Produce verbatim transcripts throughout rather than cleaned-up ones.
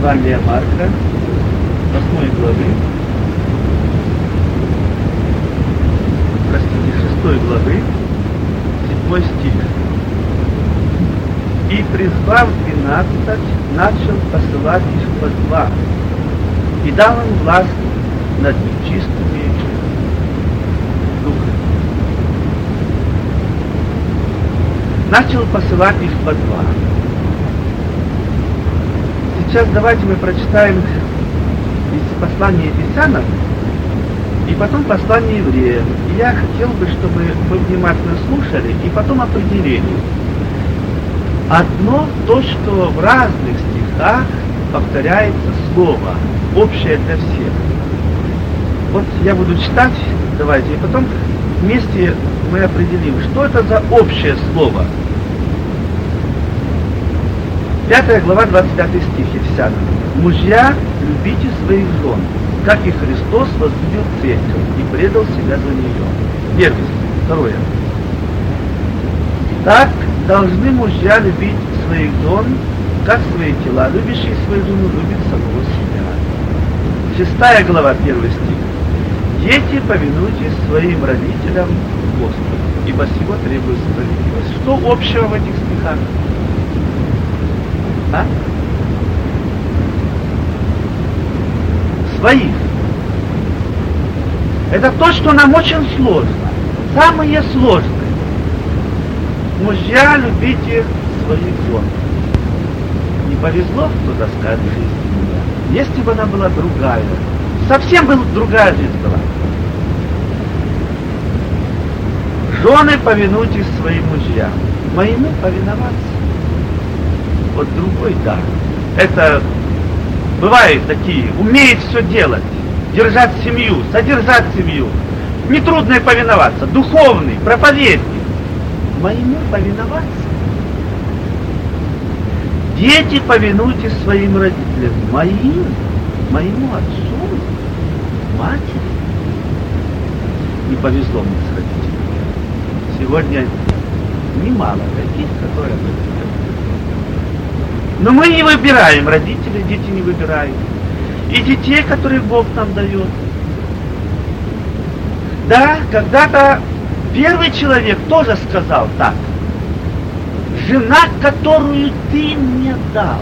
Евангелия Марка, восьмой главы, простите, шестой главы, седьмой стих. И, призвав двенадцать, начал посылать их по два, и дал им власть над нечистыми духами. Начал посылать их по два. Сейчас давайте мы прочитаем из послания Ефесянам и потом послание евреям. И я хотел бы, чтобы вы внимательно слушали и потом определили. Одно то, что в разных стихах повторяется слово, общее для всех. Вот я буду читать, давайте, и потом вместе мы определим, что это за общее слово. Пятая глава, двадцать пятый стих Ефесянам. Мужья, любите своих жен, как и Христос возлюбил церковь и предал себя за нее. Первый стих. Второе. Так должны мужья любить своих жен, как свои тела. Любящий свою жену любит самого себя. Шестая глава, первый стих. Дети, повинуйтесь своим родителям Господу, ибо сего требует справедливость. Что общего в этих стихах? А? Своих. Это то, что нам очень сложно. Самое сложное. Мужья, любите своих жен. Не повезло, кто-то скажет, жизнь. Если бы она была другая, совсем была другая жизнь была. Жены, повинуйтесь своим мужьям. Моему повиноваться. Вот другой, да. Это бывают такие, умеет все делать, держать семью, содержать семью. Нетрудно повиноваться, духовный, проповедник. Моему повиноваться. Дети, повинуйтесь своим родителям. Моим, моему отцу, матери. Не повезло мне с родителями. Сегодня немало таких, которые об этом говорят. Но мы не выбираем, родители, дети не выбирают. И детей, которые Бог нам дает. Да, когда-то первый человек тоже сказал так. Жена, которую ты мне дал.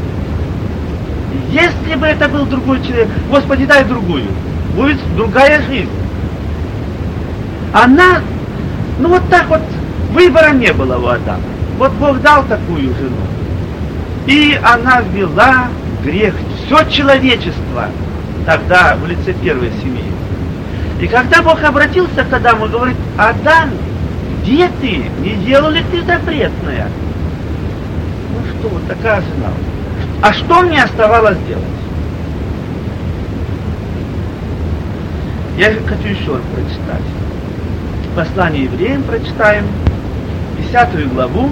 Если бы это был другой человек, Господи, дай другую. Будет другая жизнь. Она, ну вот так вот, выбора не было у Адама. Вот Бог дал такую жену. И она ввела грех, все человечество тогда в лице первой семьи. И когда Бог обратился к Адаму, говорит: Адам, где ты? Не делал ли ты запретное? Ну что, вот такая жена. А что мне оставалось делать? Я хочу еще раз прочитать. Послание евреям прочитаем, десятую главу.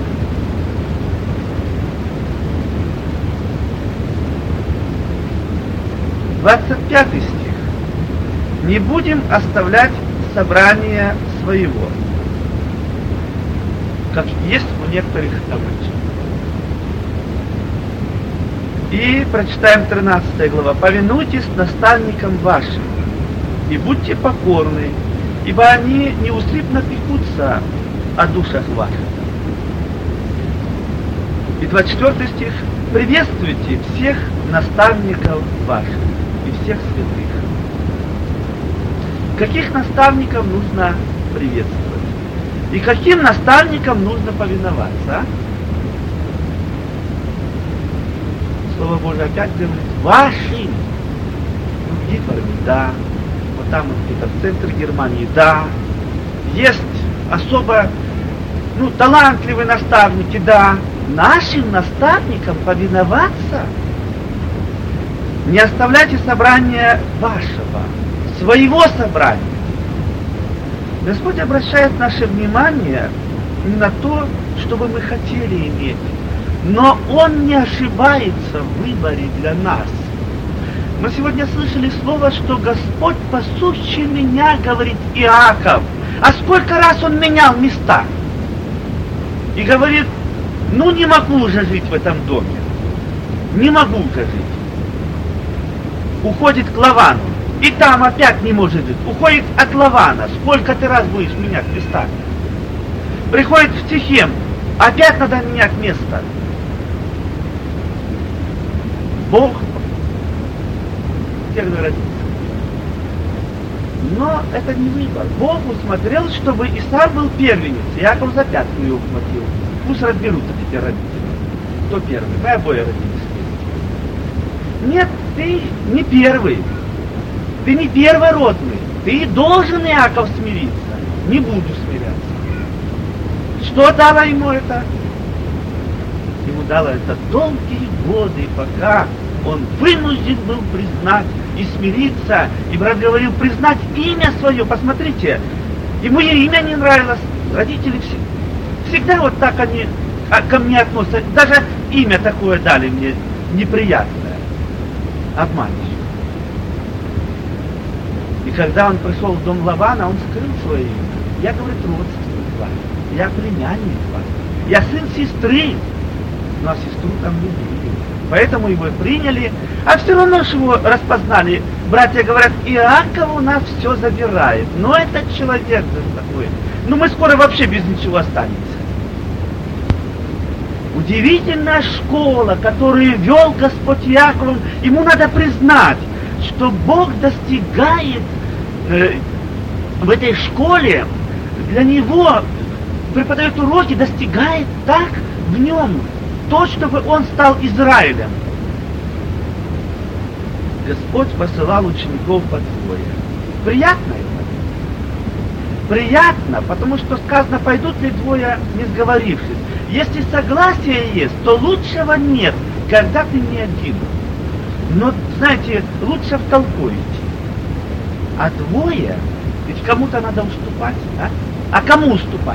двадцать пятый стих. Не будем оставлять собрание своего, как есть у некоторых обычаев. И прочитаем тринадцатая глава. Повинуйтесь наставникам вашим и будьте покорны, ибо они неусыпно пекутся о душах ваших. И двадцать четвёртый стих. Приветствуйте всех наставников ваших и всех святых. Каких наставников нужно приветствовать? И каким наставникам нужно повиноваться? А? Слово Божие опять говорит: вашим. Ну, в Гитлере, да. Вот там вот где-то в центре Германии, да. Есть особо, ну, талантливые наставники, да. Нашим наставникам повиноваться. Не оставляйте собрания вашего, своего собрания. Господь обращает наше внимание не на то, что бы мы хотели иметь, но Он не ошибается в выборе для нас. Мы сегодня слышали слово, что Господь пасущий меня, говорит Иаков. А сколько раз он менял места? И говорит: ну не могу уже жить в этом доме. Не могу уже жить. уходит к Лавану. И там опять не может жить. Уходит от Лавана. Сколько ты раз будешь менять места? Приходит в Сихем. Опять надо менять место. Бог первый родился. Но это не выбор. Бог усмотрел, чтобы Исав был первенец. Яков за пятку его ухватил. Пусть разберутся теперь родители. Кто первый? Мы обои родились. Нет, ты не первый. Ты не первородный. Ты должен, Иаков, смириться. Не буду смиряться. Что дало ему это? Ему дало это долгие годы, пока он вынужден был признать и смириться. И брат говорил, признать имя свое. Посмотрите, ему и имя не нравилось. Родители всегда вот так они ко мне относятся. Даже имя такое дали мне неприятное. Обманщик. И когда он пришел в дом Лавана, он скрыл свое имя. Я, говорит, родственник ваш. Я племянник ваш. Я сын сестры. Но сестру там не видели. Поэтому его приняли. А все равно же его распознали. Братья говорят, Иаков у нас все забирает. Но этот человек такой. Ну мы скоро вообще без ничего останемся. Удивительная школа, которую вел Господь Иаковом. Ему надо признать, что Бог достигает э, в этой школе, для него преподает уроки, достигает так в нем, то, чтобы он стал Израилем. Господь посылал учеников по двое. Приятно это? Приятно, потому что сказано, пойдут ли двое, не сговорившись. Если согласие есть, то лучшего нет, когда ты не один. Но, знаете, лучше в толпу идти. А двое, ведь кому-то надо уступать, да? А кому уступать?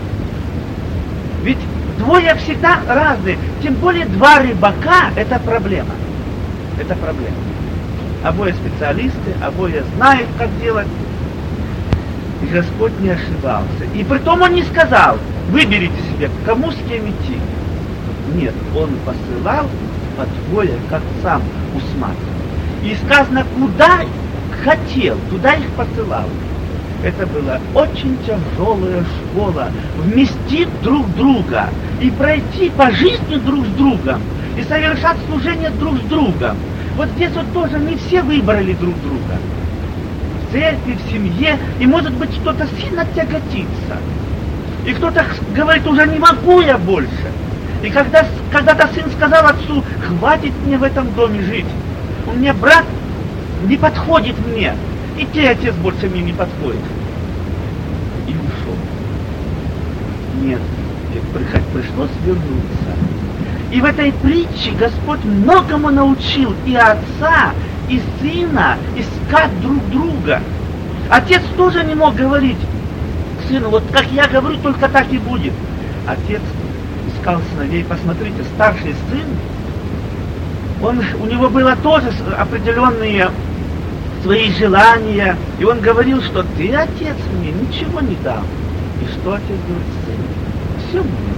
Ведь двое всегда разные. Тем более два рыбака – это проблема. Это проблема. Обои специалисты, обои знают, как делать. И Господь не ошибался. И притом Он не сказал, выберите себе, кому с кем идти. Нет, Он посылал по двое, как сам усматривал. И сказано, куда хотел, туда их посылал. Это была очень тяжелая школа. Вместить друг друга и пройти по жизни друг с другом и совершать служение друг с другом. Вот здесь вот тоже не все выбрали друг друга. В церкви, в семье, и может быть кто-то сильно тяготится. И кто-то говорит, уже не могу я больше. И когда когда-то сын сказал отцу, хватит мне в этом доме жить. У меня брат не подходит мне. И те отец больше мне не подходит. И ушел. Нет, пришлось вернуться. И в этой притче Господь многому научил и отца, и сына искать друг друга. Отец тоже не мог говорить сыну, вот как я говорю, только так и будет. Отец искал сыновей. Посмотрите, старший сын, он, у него было тоже определенные свои желания, и он говорил, что ты, отец, мне ничего не дал. И что отец говорит, сын? Все мне.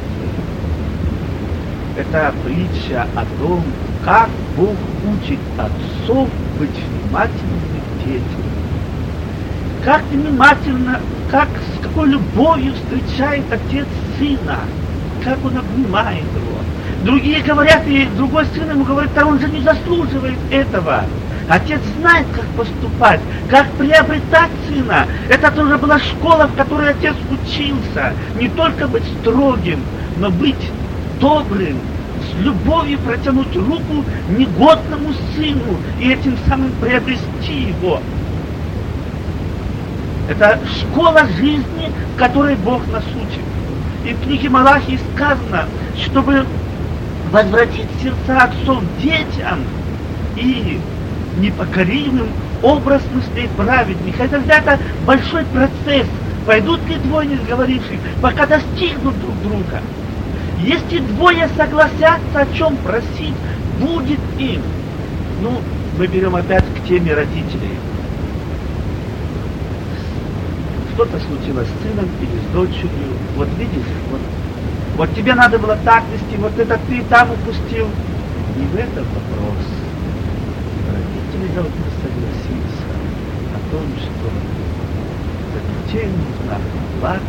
Это притча о том, как Бог учит отцов быть внимательными к детям. Как внимательно, как с какой любовью встречает отец сына, как он обнимает его. Другие говорят, и другой сын ему говорит, да он же не заслуживает этого. Отец знает, как поступать, как приобретать сына. Это тоже была школа, в которой отец учился. Не только быть строгим, но быть добрым, с любовью протянуть руку негодному сыну и этим самым приобрести его. Это школа жизни, в которой Бог нас учит. И в книге Малахии сказано, чтобы возвратить сердца отцов детям и непокоримым образ мыслей праведных. Это, это большой процесс. Пойдут ли двое не сговоривших, пока достигнут друг друга. Если двое согласятся о чем просить, будет им. Ну, мы берем опять к теме родителей. Что-то случилось с сыном или с дочерью. Вот видишь, вот, вот тебе надо было так вести, вот это ты там упустил. Не в этом вопрос родителей. родители должны согласиться о том, что за детей нужно плакать,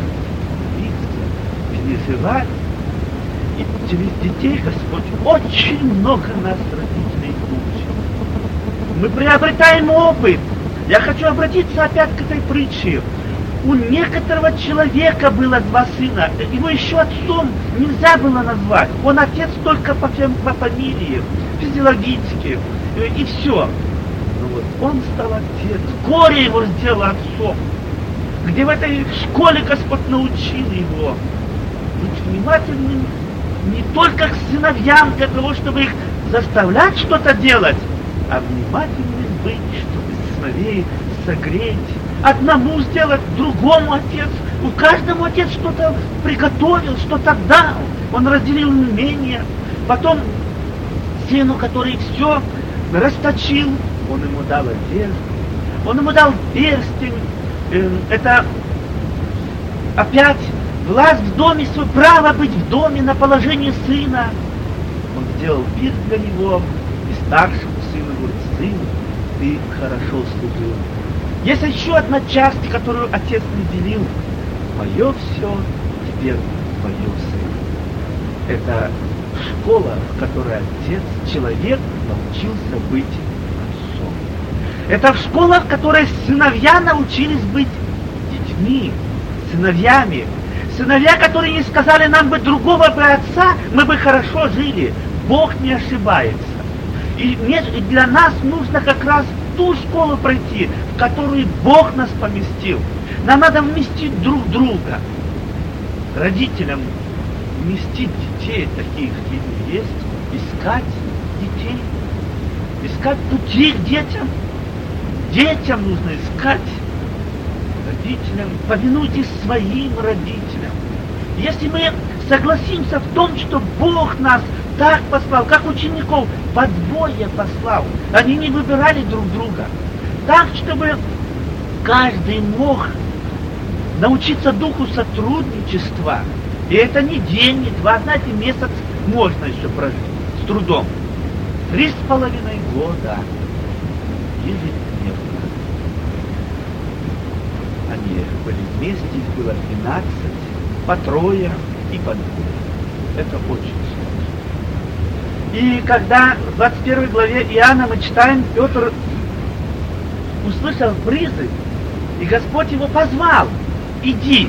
молиться, переживать. И через детей Господь очень много нас, родителей, учит. Мы приобретаем опыт. Я хочу обратиться опять к этой притче. У некоторого человека было два сына. Его еще отцом нельзя было назвать. Он отец только по, по фамилии, физиологически. И все. Но вот он стал отец. Горе его сделало отцом. Где в этой школе Господь научил его быть внимательным не только к сыновьям, для того, чтобы их заставлять что-то делать, а внимательным быть, чтобы сыновей согреть, одному сделать, другому отец. У каждому отец что-то приготовил, что-то дал. Он разделил умения. Потом сыну, который все расточил, он ему дал одежду, он ему дал перстень. Это опять власть в доме, свое право быть в доме на положении сына. Он сделал пир для него, и старшему сыну говорит: сын, ты хорошо служил. Есть еще одна часть, которую отец не делил. Мое все, теперь твое, сын. Это школа, в которой отец, человек научился быть отцом. Это школа, в которой сыновья научились быть детьми, сыновьями. Сыновья, которые не сказали: нам бы другого бы отца, мы бы хорошо жили. Бог не ошибается. И для нас нужно как раз ту школу пройти, в которую Бог нас поместил. Нам надо вместить друг друга. Родителям вместить детей, таких, какие есть, искать детей, искать пути к детям. Детям нужно искать. Родителям, повинуйтесь своим родителям. Если мы согласимся в том, что Бог нас так послал, как учеников, по двое послал, они не выбирали друг друга, так, чтобы каждый мог научиться духу сотрудничества. И это не день, не два, знаете, месяц можно еще прожить с трудом. Три с половиной года ежедневно. Они были вместе, их было двенадцать, по трое и по двое. Это очень сложно. И когда в двадцать первой главе Иоанна мы читаем, Петр услышал призыв, и Господь его позвал: иди.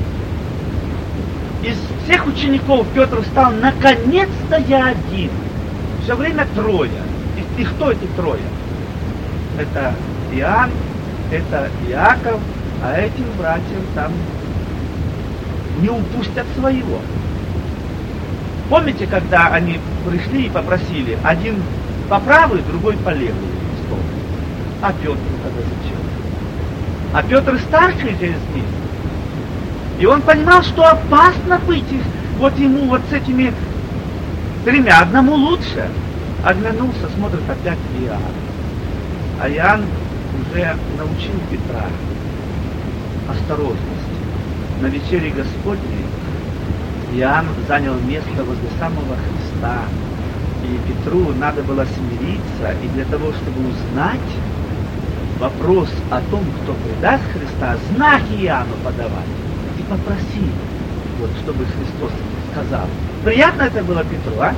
Из всех учеников Петр стал: наконец-то я один. Все время трое. И, и кто эти трое? Это Иоанн, это Иаков, а этим братьям там не упустят своего. Помните, когда они пришли и попросили, один по правую, другой по левую сторону? А Петр тогда зачем? А Петр старший же из них. И он понимал, что опасно быть их, вот ему вот с этими тремя. Одному лучше. Оглянулся, смотрит опять Иоанн. А Иоанн уже научил Петра осторожности. На вечере Господней Иоанн занял место возле самого Христа. И Петру надо было смириться, и для того, чтобы узнать вопрос о том, кто предаст Христа, знаки Иоанну подавать и попросить, вот, чтобы Христос сказал. Приятно это было Петру, а?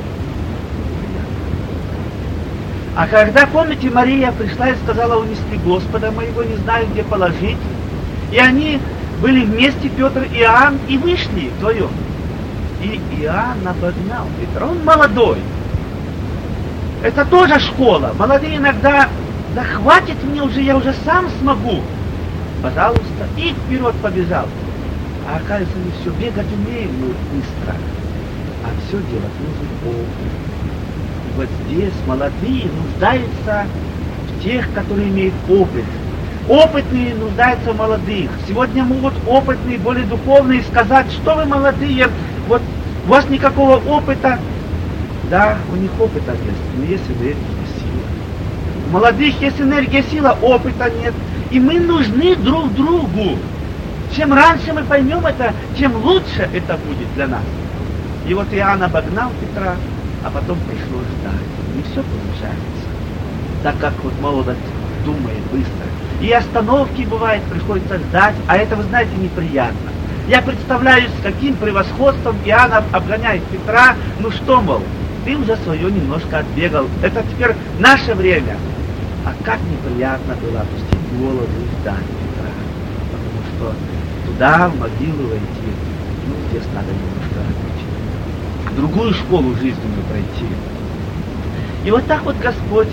А когда, помните, Мария пришла и сказала: унесли Господа моего, не знаю, где положить. И они были вместе, Петр и Иоанн, и вышли вдвоем. И Иоанн обогнал Петра. Он молодой. Это тоже школа. Молодые иногда: да хватит мне уже, я уже сам смогу. Пожалуйста. И вперед побежал. А оказывается, мы все бегать умеем, мы быстро. А все делать нужен опыт. И вот здесь молодые нуждаются в тех, которые имеют опыт. Опытные нуждаются в молодых. Сегодня могут опытные, более духовные сказать: что вы молодые, вот у вас никакого опыта. Да, у них опыта есть, но есть энергия и сила. У молодых есть энергия, сила, опыта нет. И мы нужны друг другу. Чем раньше мы поймем это, тем лучше это будет для нас. И вот Иоанн обогнал Петра, а потом пришлось ждать. Не все получается. так как вот молодость думает быстро. И остановки бывает, приходится ждать, а это, вы знаете, неприятно. Я представляю, с каким превосходством Иоанн обгоняет Петра. Ну что, мол, ты уже свое немножко отбегал. Это теперь наше время. А как неприятно было опустить голову и ждать Петра. Потому что туда, в могилу войти, ну, здесь надо немножко другую школу жизненную пройти. И вот так вот Господь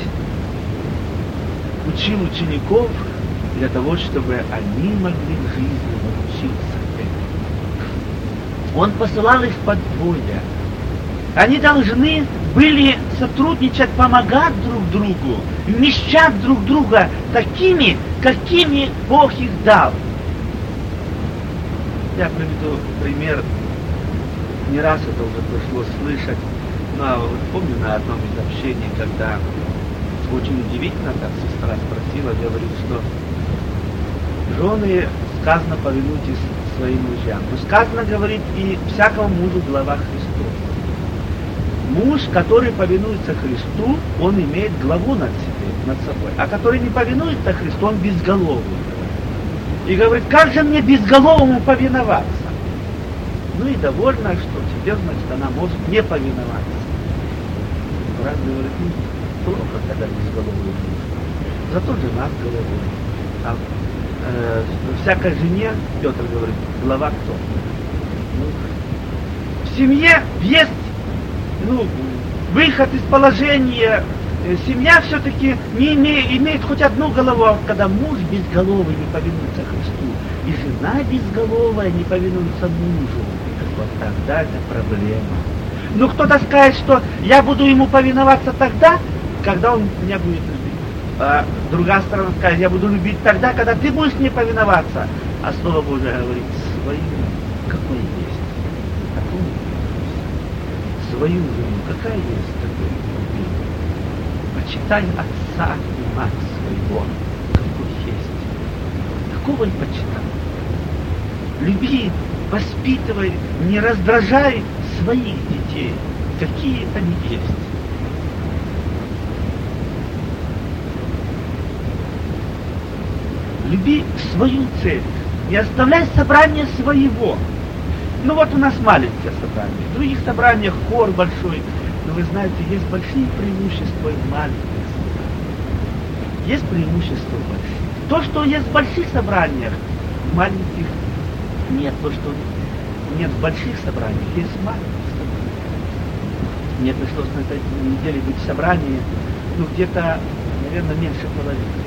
учил учеников для того, чтобы они могли в жизни научиться этому. Он посылал их по двое. Они должны были сотрудничать, помогать друг другу, вмещать друг друга такими, какими Бог их дал. Я приведу пример. Не раз это уже пришлось слышать. Но вот помню на одном из общений, когда очень удивительно, так сестра спросила, говорит, что жены, сказано, повинуйтесь своим мужьям. Но сказано, говорит, и всякому мужу глава Христос. Муж, который повинуется Христу, он имеет главу над себе, над собой. А который не повинуется Христу, он безголовый. И говорит, как же мне безголовому повиноваться? Ну и довольна, что теперь, значит, она может не повиноваться. Брат говорит, ну, плохо, когда безголовый муж. Зато жена с головой. А э, всякой жене, Петр говорит, глава кто? Ну, в семье есть, ну, выход из положения. Семья все-таки не имеет, имеет хоть одну голову, а когда муж безголовый не повинуется Христу, и жена безголовая не повинуется мужу, вот тогда это проблема. Ну кто-то скажет, что я буду ему повиноваться тогда, когда он меня будет любить. А другая сторона скажет, я буду любить тогда, когда ты будешь мне повиноваться. А Слово Божие говорит, свою, какой есть, такую свою жену, какая есть, такой люби. Почитай отца и мать своего, какой есть. Такого и почитай. Люби, воспитывай, не раздражай своих детей, какие они есть. Люби свою цель, не оставляй собрание своего. Ну вот у нас маленькое собрание, в других собраниях хор большой, но вы знаете, есть большие преимущества в маленьких собраниях. Есть преимущества большие. То, что есть в больших собраниях, в маленьких нет. То, что нет в больших собраниях, есть в маленьких собраниях. Мне пришлось на этой неделе быть в собрании, ну где-то, наверное, меньше половины.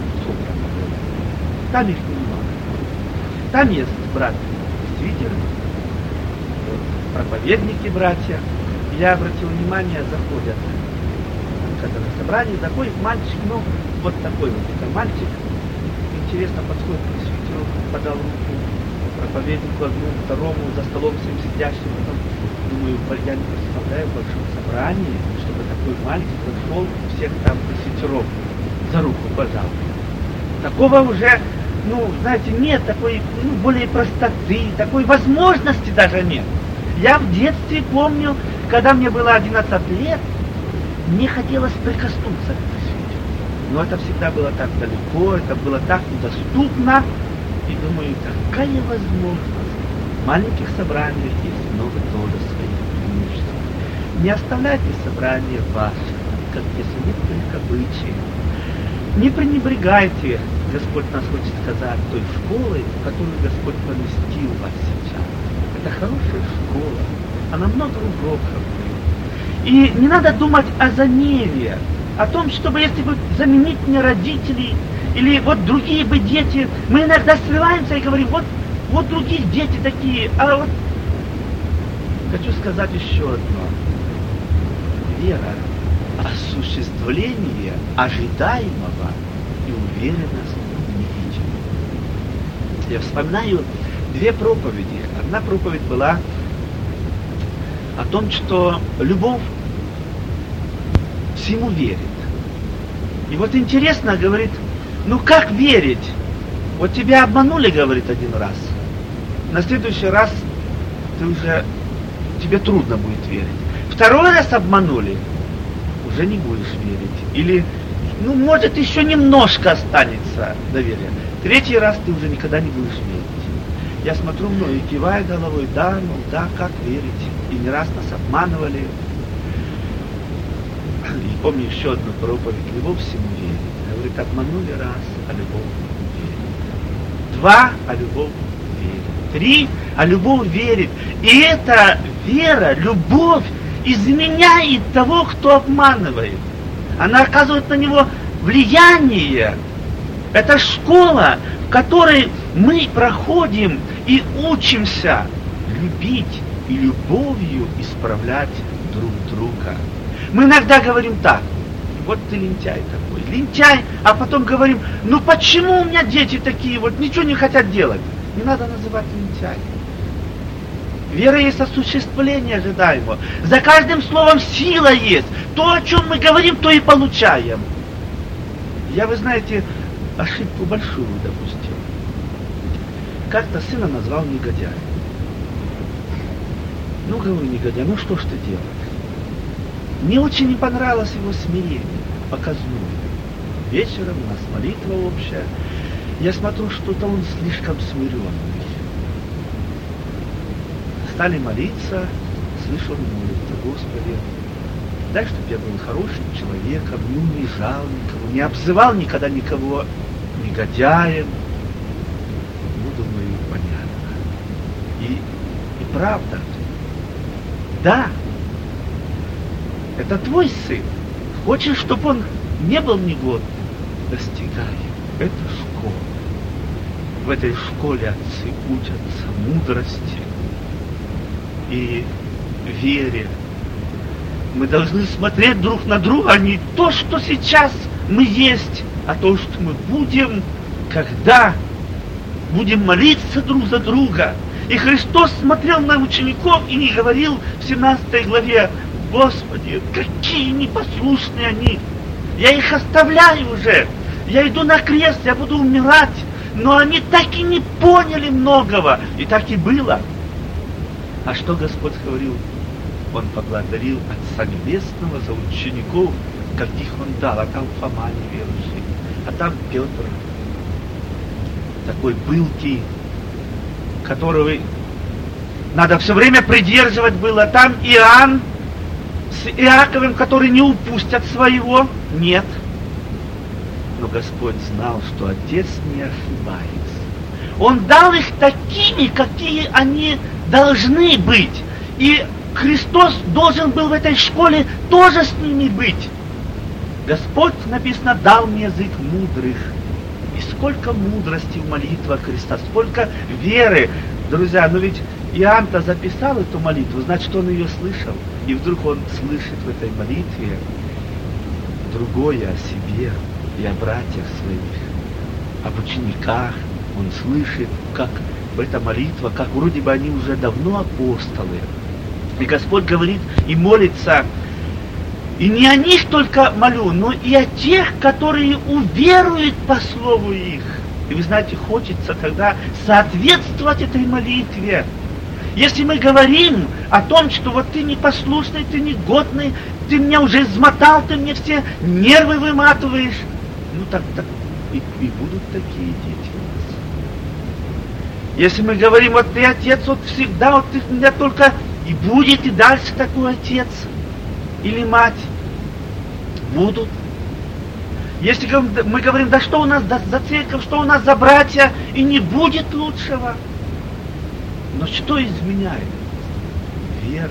Там их немного. Там есть брат-свитер, проповедники, братья. Я обратил внимание, заходят, когда на собрании заходит мальчик, ну, вот такой вот это мальчик, интересно подходит к свитеру, подал руку проповеднику одному, второму, за столом всем сидящим, потом, думаю, я не представляю в большом собрании, чтобы такой мальчик зашел, всех там свитеров за руку пожал. Такого уже, ну, знаете, нет такой, ну, более простоты, такой возможности даже нет. Я в детстве помню, когда мне было одиннадцать лет, мне хотелось прикоснуться к свитеру. Но это всегда было так далеко, это было так недоступно. И думаю, какая возможность. В маленьких собраниях есть много тоже своих преимуществ. Не оставляйте собрания ваши, как если нет только обычаев. Не пренебрегайте, Господь нас хочет сказать, той школой, в которую Господь поместил вас сейчас. Это хорошая школа, она много уроков. И не надо думать о замене, о том, чтобы если бы заменить мне родителей, или вот другие бы дети, мы иногда сливаемся и говорим, вот, вот другие дети такие, а вот... Хочу сказать еще одно. Вера, осуществление ожидаемого и уверенность в невидимом. Я вспоминаю две проповеди. Одна проповедь была о том, что любовь всему верит. И вот интересно, говорит, ну как верить? Вот тебя обманули, говорит, один раз. На следующий раз ты уже, тебе трудно будет верить. Второй раз обманули, уже не будешь верить. Или ну, может, еще немножко останется доверия. Третий раз ты уже никогда не будешь верить. Я смотрю, многие кивая головой, да, ну да, как верить? И не раз нас обманывали. И помню еще одну проповедь: любовь всему верит. Говорит, обманули раз, а любовь верит. Два, а любовь верит. Три, а любовь верит. И эта вера, любовь изменяет того, кто обманывает. Она оказывает на него влияние. Это школа, в которой мы проходим и учимся любить и любовью исправлять друг друга. Мы иногда говорим так: вот ты лентяй такой, лентяй, а потом говорим, ну почему у меня дети такие вот, ничего не хотят делать? Не надо называть лентяй. Вера есть осуществление ожидаемого. За каждым словом сила есть. То, о чем мы говорим, то и получаем. Я, вы знаете, ошибку большую допустил. Как-то сына назвал негодяем. Ну, говорю, негодяй, ну что ж ты делаешь? Мне очень не понравилось его смирение, показное. Вечером у нас молитва общая. Я смотрю, что-то он слишком смиренный. Стали молиться, слышу, он молится: Господи, дай, чтобы я был хорошим человеком, не унижал никого, не обзывал никогда никого негодяем. Ну, думаю, понятно. И, и правда, да, это твой сын. Хочешь, чтобы он не был негодным? Достигай. Это школа. В этой школе отцы учатся мудрости и вере. Мы должны смотреть друг на друга, не то, что сейчас мы есть, а то, что мы будем, когда будем молиться друг за друга. И Христос смотрел на учеников и не говорил в семнадцатой главе: Господи, какие непослушные они! Я их оставляю уже, я иду на крест, я буду умирать. Но они так и не поняли многого. И так и было. А что Господь говорил? Он поблагодарил Отца Небесного за учеников, каких Он дал. А там Фома неверующий, а там Петр, такой пылкий, которого надо все время придерживать было. Там Иоанн с Иаковым, которые не упустят своего. Нет. Но Господь знал, что Отец не ошибается. Он дал их такими, какие они должны быть. И Христос должен был в этой школе тоже с ними быть. Господь, написано, дал мне язык мудрых. И сколько мудрости в молитвах Христа, сколько веры. Друзья, но ведь Иоанн-то записал эту молитву, значит, он ее слышал. И вдруг он слышит в этой молитве другое о себе и о братьях своих, об учениках. Он слышит, как эта молитва, как вроде бы они уже давно апостолы. И Господь говорит и молится, и не о них только молю, но и о тех, которые уверуют по слову их. И вы знаете, хочется тогда соответствовать этой молитве. Если мы говорим о том, что вот ты непослушный, ты негодный, ты меня уже измотал, ты мне все нервы выматываешь, ну так, так и, и будут такие дети у нас. Если мы говорим, вот ты отец, вот всегда, вот ты меня только, и будет и дальше такой отец или мать, будут. Если мы говорим, да что у нас за церковь, что у нас за братья, и не будет лучшего. Но что изменяет? Вера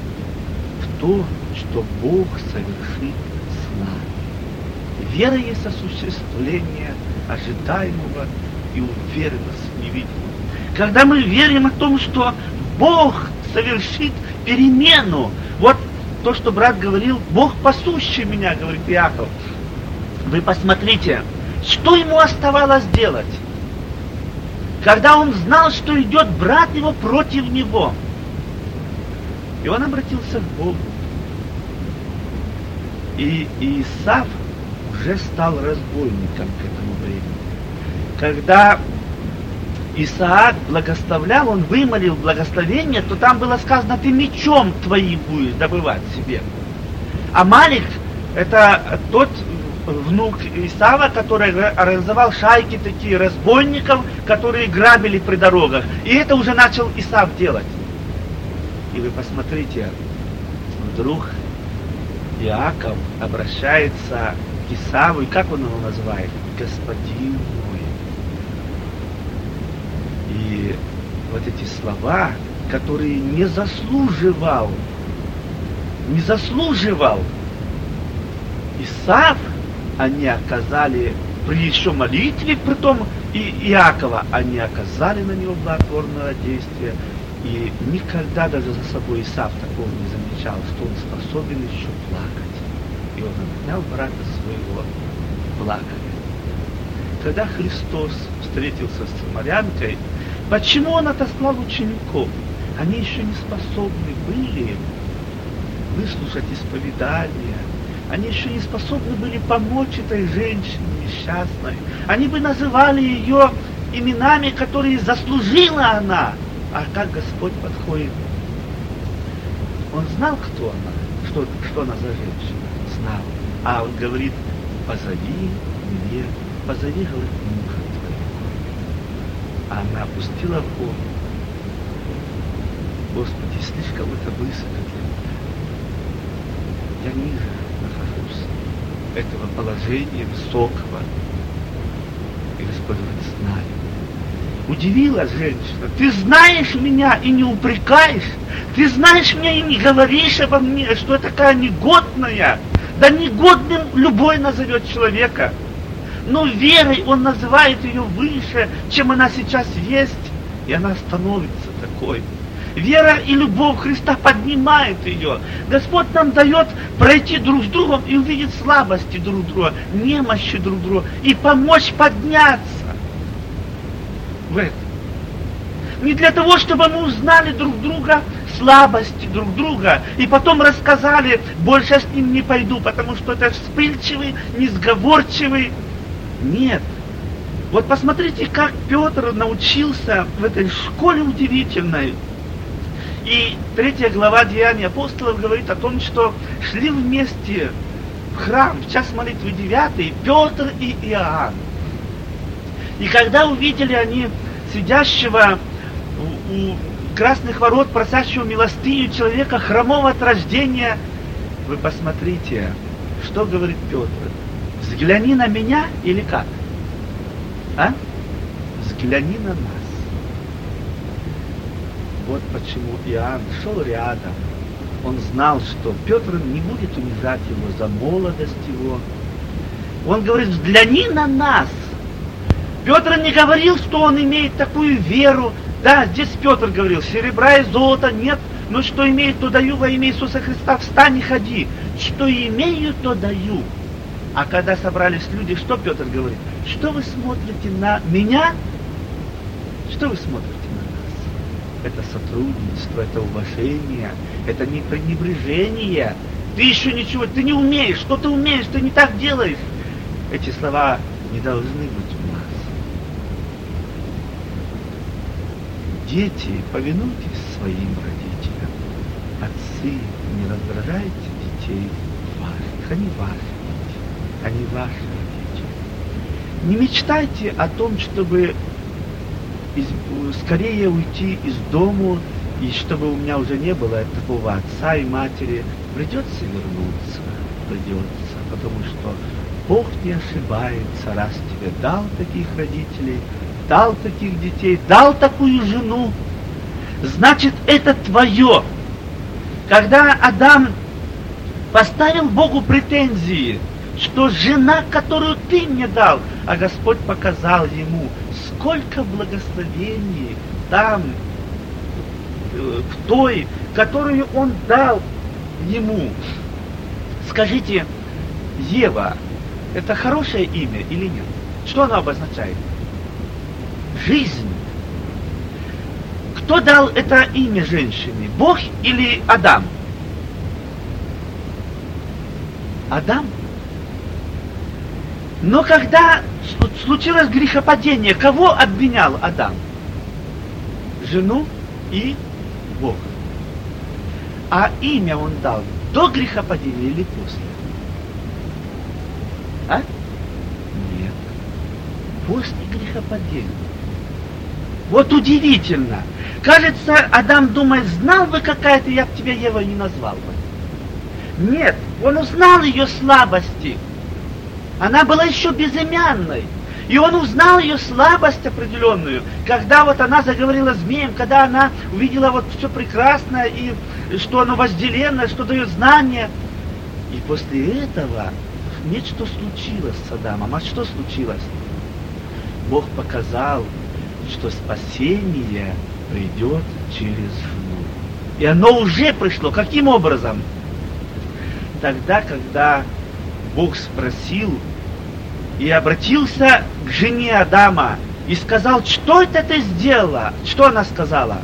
в то, что Бог совершит с нами. Вера есть осуществление ожидаемого и уверенность в невидимом. Когда мы верим о том, что Бог совершит перемену, вот то, что брат говорил, Бог пасущий меня, говорит Иаков. Вы посмотрите, что ему оставалось делать, когда он знал, что идет брат его против него. И он обратился к Богу. И Исав уже стал разбойником к этому времени. Когда Исаак благословлял, он вымолил благословение, то там было сказано: ты мечом твоим будешь добывать себе. Амалик — это тот внук Исава, который организовал шайки такие разбойников, которые грабили при дорогах. И это уже начал Исав делать. И вы посмотрите, вдруг Иаков обращается к Исаву, и как он его называет? Господин мой. И вот эти слова, которые не заслуживал, не заслуживал Исав, они оказали при еще молитве, при том и Иакова, они оказали на него благотворное действие. И никогда даже за собой Исав такого не замечал, что он способен еще плакать. И он обнял брата своего плакали. Когда Христос встретился с самарянкой, почему он отослал учеников? Они еще не способны были выслушать исповедание. Они еще не способны были помочь этой женщине несчастной. Они бы называли ее именами, которые заслужила она. А как Господь подходит? Он знал, кто она, что, что она за женщина. Знал. А он говорит, позови мне, позови, говорит, мужа твоего. А она опустила голову. Господи, слишком это высоко для меня. Я ниже нахожусь этого положения высокого. И Господь говорит, знаю. Удивила женщина. Ты знаешь меня и не упрекаешь? Ты знаешь меня и не говоришь обо мне, что я такая негодная? Да негодным любой назовет человека. Но верой он называет ее выше, чем она сейчас есть. И она становится такой. Вера и любовь Христа поднимает ее. Господь нам дает пройти друг с другом и увидеть слабости друг друга, немощи друг друга и помочь подняться. В этом. Не для того, чтобы мы узнали друг друга, слабости друг друга, и потом рассказали, больше я с ним не пойду, потому что это вспыльчивый, несговорчивый. Нет. Вот посмотрите, как Петр научился в этой школе удивительной. И третья глава Деяний апостолов говорит о том, что шли вместе в храм, в час молитвы девятый, Петр и Иоанн. И когда увидели они сидящего у, у красных ворот, просящего милостыню человека, хромого от рождения, вы посмотрите, что говорит Петр. Взгляни на меня или как? А? Взгляни на нас. Вот почему Иоанн шел рядом. Он знал, что Петр не будет унижать его за молодость его. Он говорит, взгляни на нас. Петр не говорил, что он имеет такую веру. Да, здесь Петр говорил, серебра и золота нет, но что имею, то даю во имя Иисуса Христа, встань и ходи. Что имею, то даю. А когда собрались люди, что Петр говорит? Что вы смотрите на меня? Что вы смотрите на нас? Это сотрудничество, это уважение, это не пренебрежение. Ты еще ничего, ты не умеешь, что ты умеешь, ты не так делаешь. Эти слова не должны быть у нас. Дети, повинуйтесь своим родителям. Отцы, не раздражайте детей ваших. Они ваши дети. Они ваши родители. Не мечтайте о том, чтобы из, скорее уйти из дому, и чтобы у меня уже не было такого отца и матери. Придется вернуться. Придется. Потому что Бог не ошибается, раз тебе дал таких родителей, дал таких детей, дал такую жену, значит, это твое. Когда Адам поставил Богу претензии, что жена, которую ты мне дал, а Господь показал ему, сколько благословений там, в той, которую он дал ему. Скажите, Ева, это хорошее имя или нет? Что оно обозначает? Жизнь. Кто дал это имя женщине? Бог или Адам? Адам. Но когда случилось грехопадение, кого обвинял Адам? Жену и Бога. А имя он дал до грехопадения или после? А? Нет. После грехопадения. Вот удивительно. Кажется, Адам думает, знал бы какая-то, я бы тебя Ева не назвал бы. Нет, он узнал ее слабости. Она была еще безымянной. И он узнал ее слабость определенную, когда вот она заговорила змеем, когда она увидела вот все прекрасное, и что оно вожделенное, что дает знания. И после этого нечто случилось с Адамом. А что случилось? Бог показал, что спасение придет через жену. И оно уже пришло. Каким образом? Тогда, когда Бог спросил и обратился к жене Адама и сказал, что это ты сделала? Что она сказала?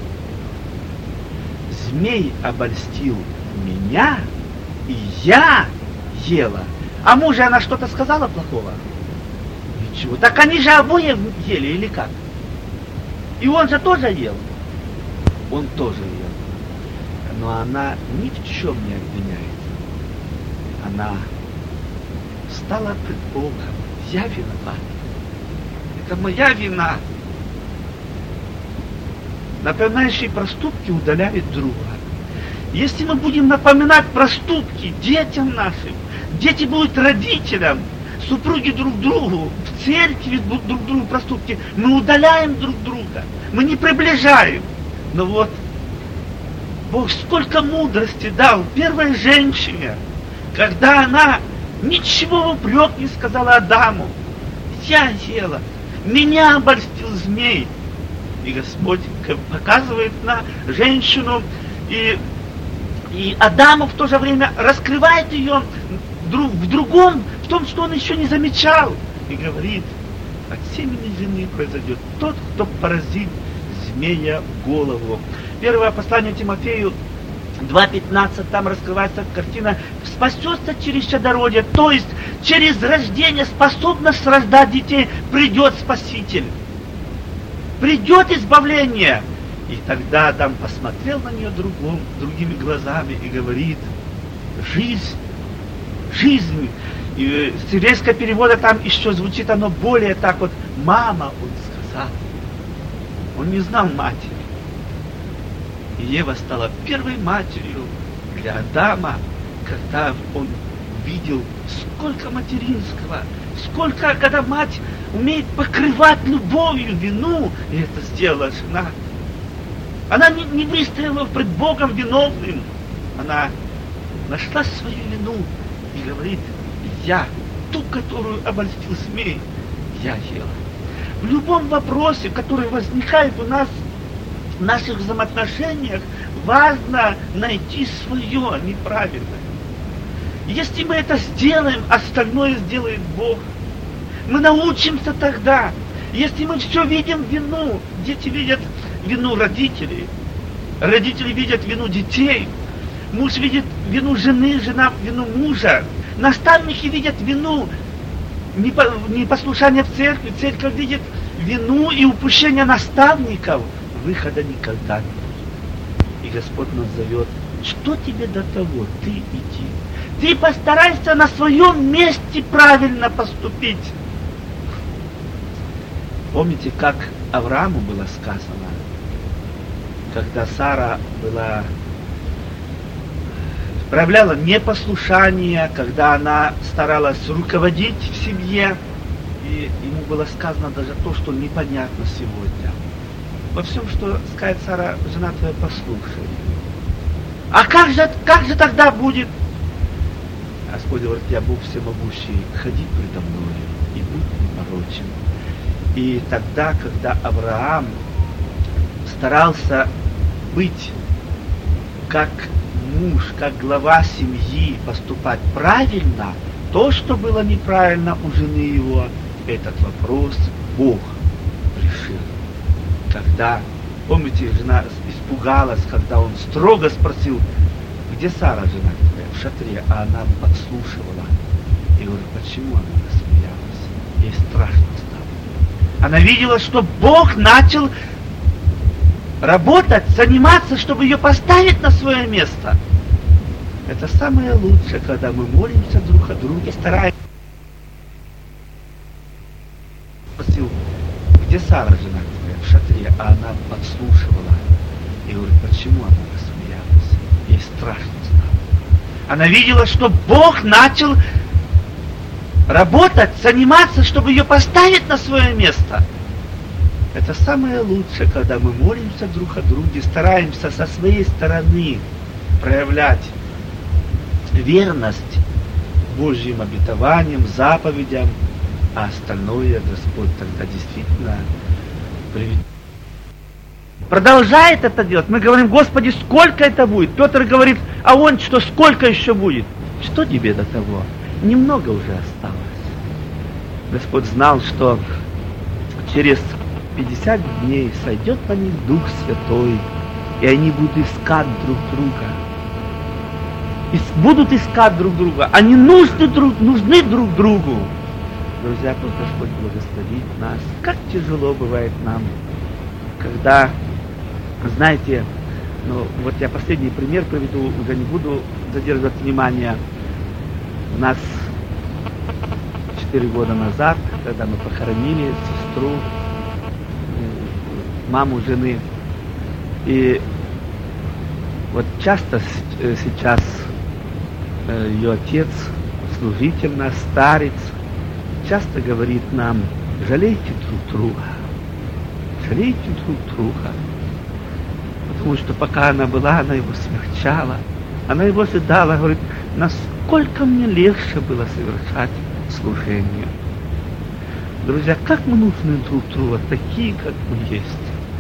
Змей обольстил меня, и я ела. А мужу она что-то сказала плохого? Ничего. Так они же обои ели или как? И он же тоже ел. Он тоже ел. Но она ни в чем не обвиняется. Она стала пред Богом. Я виноват. Это моя вина. Напоминающие проступки удаляют друга. Если мы будем напоминать проступки детям нашим, дети будут родителям, супруги друг другу, в церкви друг другу проступки, мы удаляем друг друга, мы не приближаем. Но вот Бог сколько мудрости дал первой женщине, когда она ничего в упрек не сказала Адаму. Я ела, меня обольстил змей. И Господь показывает на женщину, и, и Адаму в то же время раскрывает ее в другом, в том, что он еще не замечал. И говорит, от семени жены произойдет тот, кто поразит змея в голову. Первое послание Тимофею два пятнадцать, там раскрывается картина, спасется через чадородие, то есть через рождение, способность рождать детей, придет Спаситель. Придет избавление. И тогда Адам посмотрел на нее другом, другими глазами и говорит, жизнь, жизнь. И с еврейского перевода там еще звучит оно более так вот, мама, он сказал. Он не знал матери. И Ева стала первой матерью для Адама, когда он видел, сколько материнского, сколько, когда мать умеет покрывать любовью вину, и это сделала жена. Она не, не выстояла пред Богом виновным. Она нашла свою вину и говорит, я, ту, которую обольстил змей, я ела. В любом вопросе, который возникает у нас в наших взаимоотношениях, важно найти свое неправильное. Если мы это сделаем, остальное сделает Бог. Мы научимся тогда. Если мы все видим вину, дети видят вину родителей, родители видят вину детей, муж видит вину жены, жена вину мужа, наставники видят вину непослушания в церкви, церковь видит вину и упущение наставников, выхода никогда не будет. И Господь нас зовет, что тебе до того, ты иди. Ты постарайся на своем месте правильно поступить. Помните, как Аврааму было сказано, когда Сара была, проявляла непослушание, когда она старалась руководить в семье, и ему было сказано даже то, что непонятно сегодня. Во всем, что скажет Сара, жена твоя, послушай. А как же, как же тогда будет? Господь говорит, я Бог всемогущий, ходи предо мной и будь непорочен. И тогда, когда Авраам старался быть как муж, как глава семьи, поступать правильно, то, что было неправильно у жены его, этот вопрос Бог решил. Когда, помните, жена испугалась, когда он строго спросил, где Сара, жена твоя, в шатре, а она подслушивала. И говорит, почему она рассмеялась? Ей страшно стало. Она видела, что Бог начал работать, заниматься, чтобы ее поставить на свое место. Это самое лучшее, когда мы молимся друг о друге, стараемся Сара, жена твоя, в шатре, а она подслушивала. И говорит, почему она рассмеялась? Ей страшно стало. Она видела, что Бог начал работать, заниматься, чтобы ее поставить на свое место. Это самое лучшее, когда мы молимся друг о друге, стараемся со своей стороны проявлять верность Божьим обетованиям, заповедям, а остальное Господь тогда действительно приведет. Продолжает это делать. Мы говорим, Господи, сколько это будет? Петр говорит, а он что, сколько еще будет? Что тебе до того? Немного уже осталось. Господь знал, что через пятьдесят дней сойдет на них Дух Святой, и они будут искать друг друга. И будут искать друг друга. Они нужны друг, нужны друг другу. Друзья, пусть Господь благословит нас. Как тяжело бывает нам, когда, знаете, ну вот я последний пример приведу, уже не буду задерживать внимание. У нас четыре года назад, когда мы похоронили сестру, маму жены, и вот часто сейчас ее отец, служитель наш, старец, часто говорит нам, жалейте друг друга, жалейте друг друга, потому что пока она была, она его смягчала, она его ожидала, говорит, насколько мне легче было совершать служение. Друзья, как мы нужны друг другу, такие, как мы есть.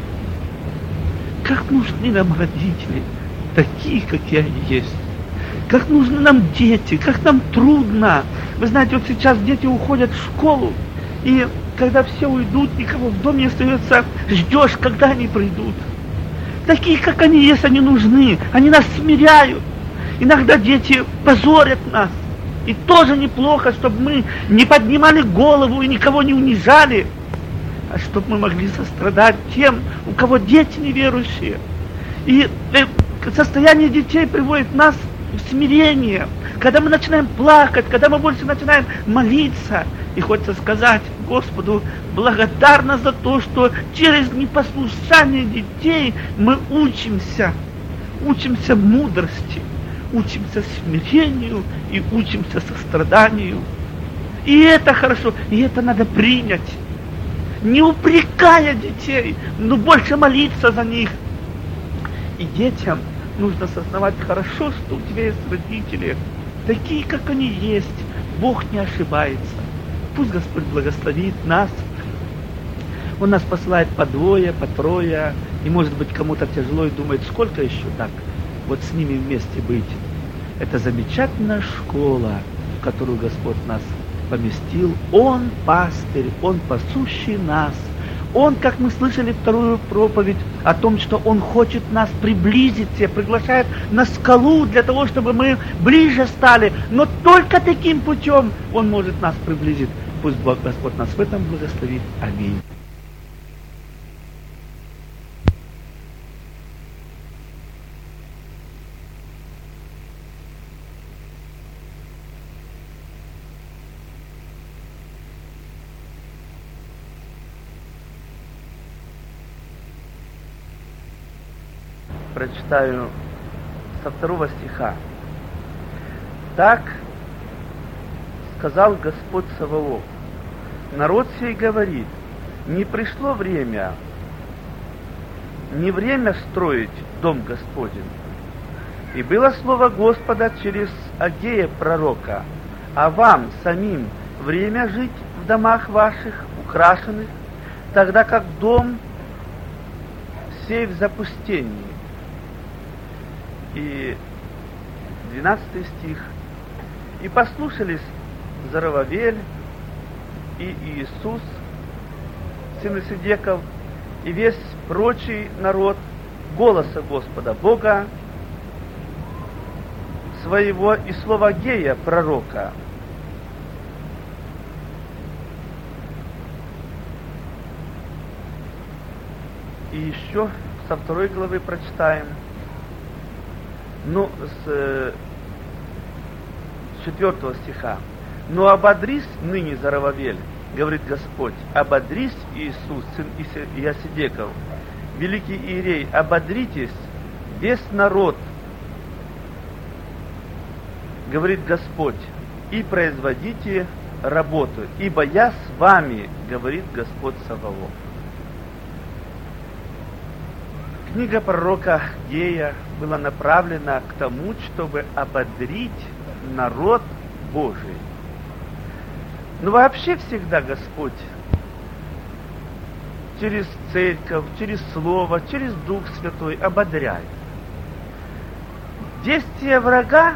Как нужны нам родители, такие, как я есть. Как нужны нам дети, как нам трудно. Вы знаете, вот сейчас дети уходят в школу, и когда все уйдут, никого в доме не остается, ждешь, когда они придут. Такие, как они есть, они нужны, они нас смиряют. Иногда дети позорят нас. И тоже неплохо, чтобы мы не поднимали голову и никого не унижали, а чтобы мы могли сострадать тем, у кого дети неверующие. И состояние детей приводит нас в смирение, когда мы начинаем плакать, когда мы больше начинаем молиться. И хочется сказать Господу, благодарна за то, что через непослушание детей мы учимся, учимся мудрости, учимся смирению и учимся состраданию. И это хорошо, и это надо принять, не упрекая детей, но больше молиться за них. И детям нужно осознавать хорошо, что у тебя есть родители, такие, как они есть. Бог не ошибается. Пусть Господь благословит нас. Он нас посылает по двое, по трое, и может быть кому-то тяжело и думает, сколько еще так вот с ними вместе быть. Это замечательная школа, в которую Господь нас поместил. Он пастырь, Он пасущий нас. Он, как мы слышали вторую проповедь, о том, что Он хочет нас приблизить, приглашает на скалу для того, чтобы мы ближе стали. Но только таким путем Он может нас приблизить. Пусть Бог Господь нас в этом благословит. Аминь. Прочитаю со второго стиха. Так сказал Господь Саваоф, народ сей говорит, не пришло время, не время строить дом Господень. И было слово Господа через Агея пророка, а вам самим время жить в домах ваших, украшенных, тогда как дом сей в запустении. И двенадцатый стих. И послушались Зоровавель и Иисус, сын Седеков, и весь прочий народ голоса Господа Бога своего и слова Агея пророка. И еще со второй главы прочитаем. Ну, с четвертого стиха. «Но ободрись ныне, Зоровавель, говорит Господь, ободрись, Иисус, сын Иосидеков, великий иерей, ободритесь, весь народ, говорит Господь, и производите работу, ибо я с вами, говорит Господь Саваоф. Книга пророка Гея была направлена к тому, чтобы ободрить народ Божий. Но вообще всегда Господь через церковь, через Слово, через Дух Святой ободряет. Действие врага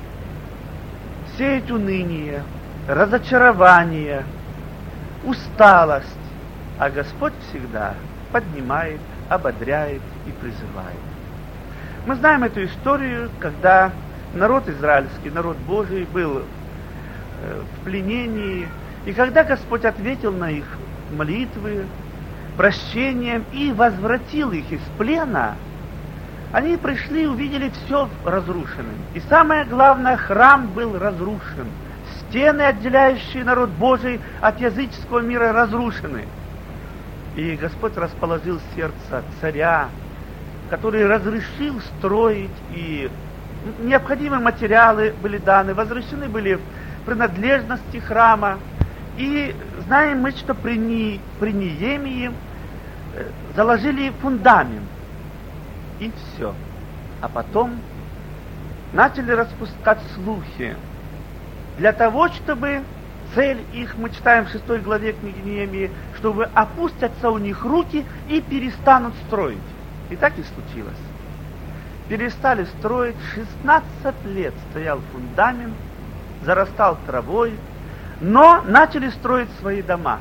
сеять уныние, разочарование, усталость, а Господь всегда поднимает, ободряет и призывает. Мы знаем эту историю, когда народ израильский, народ Божий был в пленении, и когда Господь ответил на их молитвы прощением и возвратил их из плена, они пришли и увидели все разрушенным. И самое главное, храм был разрушен. Стены, отделяющие народ Божий от языческого мира, разрушены. И Господь расположил сердце царя, который разрешил строить, и необходимые материалы были даны, возвращены были принадлежности храма. И знаем мы, что при, не, при Неемии заложили фундамент. И все. А потом начали распускать слухи. Для того, чтобы цель их, мы читаем в шестой главе книги Неемии, чтобы опустятся у них руки и перестанут строить. И так и случилось. Перестали строить, шестнадцать лет стоял фундамент, зарастал травой, но начали строить свои дома.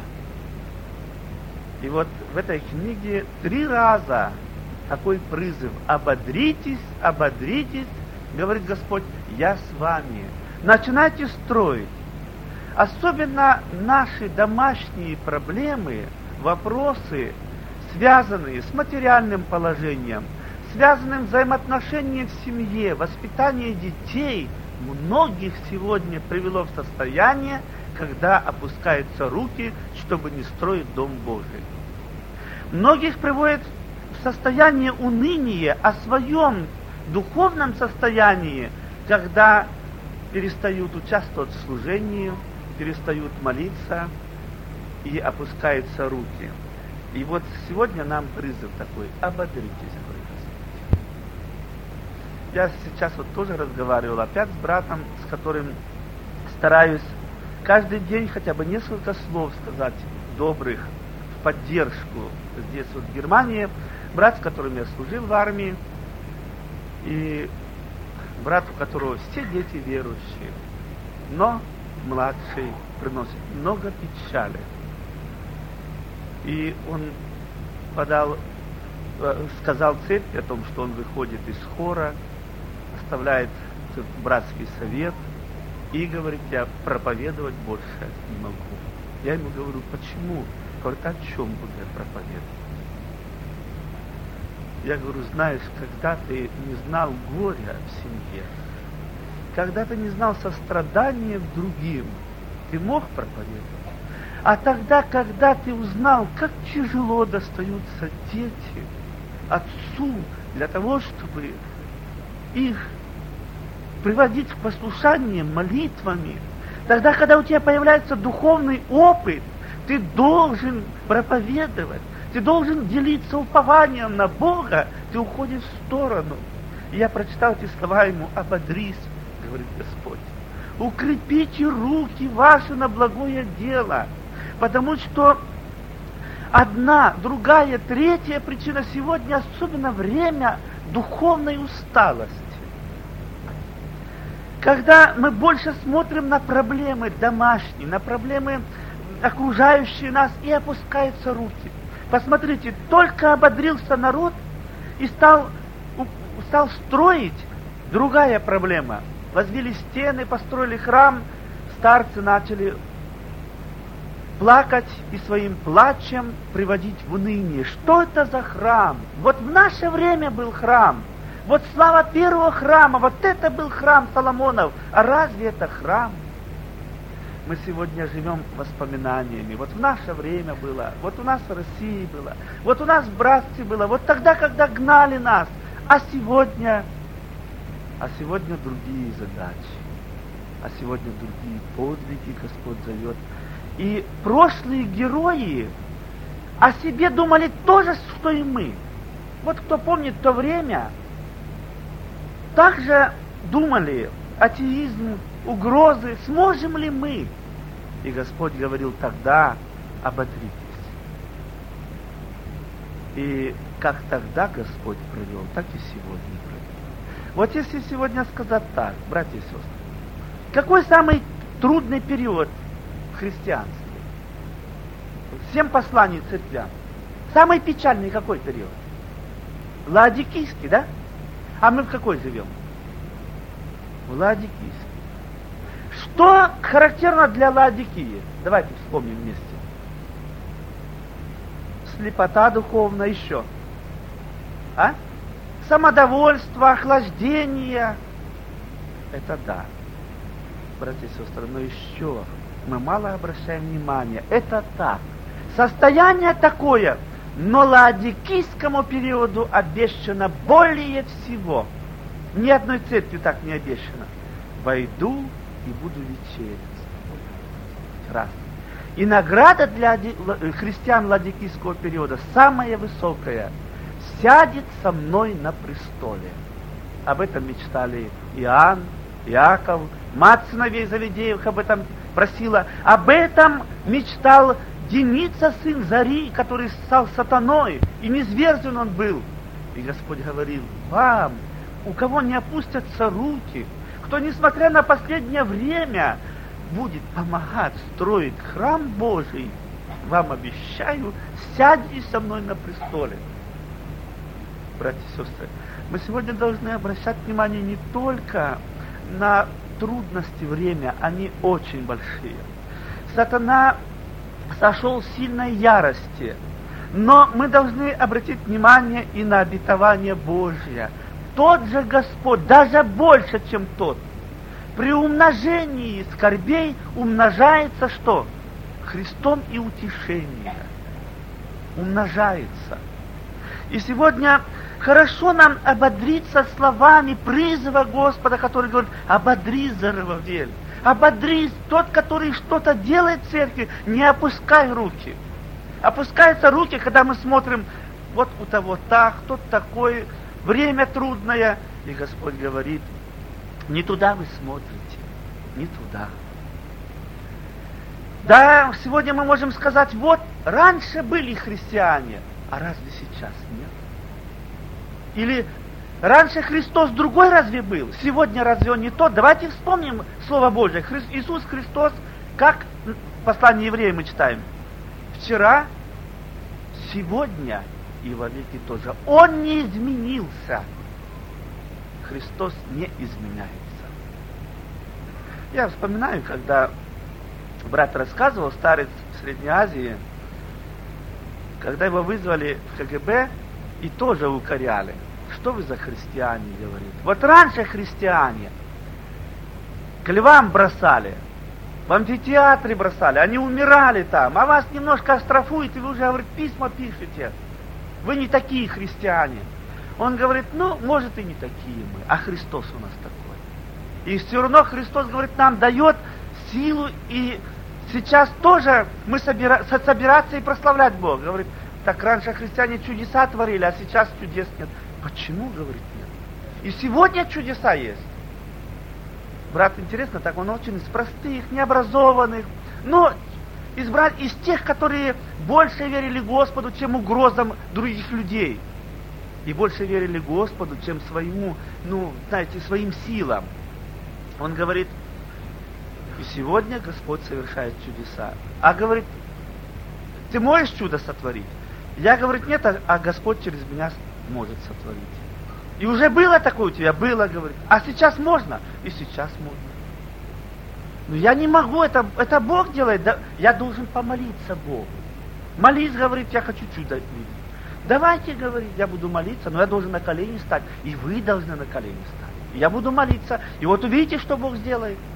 И вот в этой книге три раза такой призыв: ободритесь, ободритесь, говорит Господь, я с вами. Начинайте строить. Особенно наши домашние проблемы, вопросы, связанные с материальным положением, связанным с взаимоотношением в семье, воспитание детей, многих сегодня привело в состояние, когда опускаются руки, чтобы не строить Дом Божий. Многих приводит в состояние уныния о своем духовном состоянии, когда перестают участвовать в служении, перестают молиться и опускаются руки. И вот сегодня нам призыв такой: ободритесь, говорит Господь. Я сейчас вот тоже разговаривал опять с братом, с которым стараюсь каждый день хотя бы несколько слов сказать добрых в поддержку. Здесь вот в Германии брат, с которым я служил в армии, и брат, у которого все дети верующие, но младший приносит много печали. И он подал, сказал церкви о том, что он выходит из хора, оставляет братский совет и говорит: я проповедовать больше не могу. Я ему говорю: почему? Говорит: о чем буду я проповедовать? Я говорю: знаешь, когда ты не знал горя в семье, когда ты не знал сострадания к другим, ты мог проповедовать. А тогда, когда ты узнал, как тяжело достаются дети отцу для того, чтобы их приводить к послушанию молитвами, тогда, когда у тебя появляется духовный опыт, ты должен проповедовать, ты должен делиться упованием на Бога, ты уходишь в сторону. И я прочитал эти слова ему: ободрись, говорит Господь, укрепите руки ваши на благое дело. Потому что одна, другая, третья причина сегодня, особенно время духовной усталости. Когда мы больше смотрим на проблемы домашние, на проблемы окружающие нас, и опускаются руки. Посмотрите, только ободрился народ и стал, стал строить, другая проблема. Возвели стены, построили храм, старцы начали плакать и своим плачем приводить в уныние. Что это за храм? Вот в наше время был храм. Вот слава первого храма, вот это был храм Соломонов. А разве это храм? мы сегодня живем воспоминаниями. Вот в наше время было, вот у нас в России было, вот у нас в братстве было, вот тогда, когда гнали нас, а сегодня, а сегодня другие задачи, а сегодня другие подвиги Господь зовет. И прошлые герои о себе думали то же, что и мы. Вот кто помнит то время, также думали атеизм, угрозы, сможем ли мы? И Господь говорил тогда: ободритесь. И как тогда Господь провел, так и сегодня провел. Вот если сегодня сказать так, братья и сестры, какой самый трудный период в христианстве? Семь посланий церквям. Самый печальный какой период? Лаодикийский, да? А мы в какой живем? В Лаодикийский. Что характерно для Лаодикии? Давайте вспомним вместе. Слепота духовная, еще. А? Самодовольство, охлаждение. Это да. Братья и сестры, но еще мы мало обращаем внимания. Это так. Состояние такое, но лаодикийскому периоду обещано более всего. Ни одной церкви так не обещано. Войду и буду вечерить. Раз. И награда для христиан лаодикийского периода самая высокая. Сядет со мной на престоле. Об этом мечтали Иоанн, Иаков, мать сыновей Завидеевых об этом просила. Об этом мечтал Деница, сын Зари, который стал сатаной, и низвержен он был. И Господь говорил: вам, у кого не опустятся руки, кто, несмотря на последнее время, будет помогать строить храм Божий, вам обещаю, сядьте со мной на престоле. Братья и сестры, мы сегодня должны обращать внимание не только на трудности время, они очень большие. Сатана сошел в сильной ярости, но мы должны обратить внимание и на обетование Божье. Тот же Господь, даже больше, чем тот, при умножении скорбей умножается что? Христом и утешение. Умножается. И сегодня хорошо нам ободриться словами призыва Господа, который говорит: ободри, Зарувавель, ободрись, тот, который что-то делает в церкви, не опускай руки. Опускаются руки, когда мы смотрим, вот у того так, тот такой, время трудное, и Господь говорит: не туда вы смотрите, не туда. Да, сегодня мы можем сказать: вот, раньше были христиане, а разве сейчас нет? Или раньше Христос другой разве был? Сегодня разве он не тот? Давайте вспомним Слово Божие. Хри... Иисус Христос, как в послании евреям мы читаем: вчера, сегодня и во веки тоже. Он не изменился. Христос не изменяется. Я вспоминаю, когда брат рассказывал, старец в Средней Азии, когда его вызвали в ка гэ бэ и тоже укоряли. Что вы за христиане, говорит. Вот раньше христиане к львам бросали, в амфитеатре бросали, они умирали там, а вас немножко оштрафуют, и вы уже, говорит, письма пишете. Вы не такие христиане. Он говорит: ну, может, и не такие мы, а Христос у нас такой. И все равно Христос, говорит, нам дает силу, и сейчас тоже мы собира... собираться и прославлять Бога. Говорит: так раньше христиане чудеса творили, а сейчас чудес нет. Почему, говорит, нет? И сегодня чудеса есть. Брат, интересно, так он очень из простых, необразованных, но избрать из тех, которые больше верили Господу, чем угрозам других людей. И больше верили Господу, чем своему, ну, знаете, своим силам. Он говорит: и сегодня Господь совершает чудеса. А говорит: ты можешь чудо сотворить? Я, говорит, нет, а, а Господь через меня может сотворить. И уже было такое у тебя? Было, говорит. А сейчас можно? И сейчас можно. Но я не могу, это, это Бог делает. Да, я должен помолиться Богу. Молись, говорит, я хочу чудо видеть. Давайте, говорит, я буду молиться, но я должен на колени стать. И вы должны на колени стать. Я буду молиться. И вот увидите, что Бог сделает.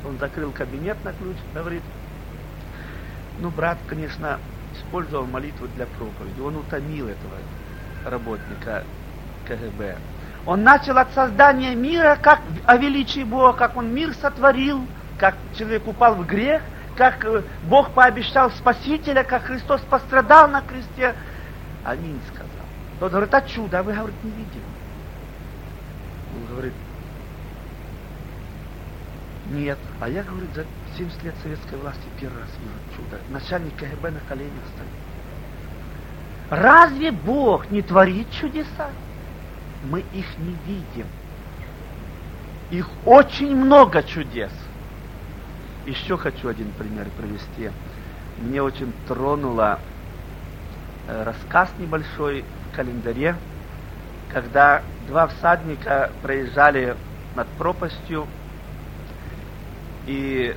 Он закрыл кабинет на ключ, говорит, ну, брат, конечно, использовал молитву для проповеди. Он утомил этого работника ка гэ бэ. Он начал от создания мира, как о величии Бога, как он мир сотворил, как человек упал в грех, как Бог пообещал Спасителя, как Христос пострадал на кресте. Аминь, сказал. Тот говорит, а чудо, а вы, говорит, не видели. Он говорит, нет. А я, говорит, за семьдесят лет советской власти первый раз вижу чудо. Начальник ка гэ бэ на коленях стоит. Разве Бог не творит чудеса? Мы их не видим. Их очень много чудес. Еще хочу один пример привести. Мне очень тронуло э, рассказ небольшой в календаре, когда два всадника проезжали над пропастью, и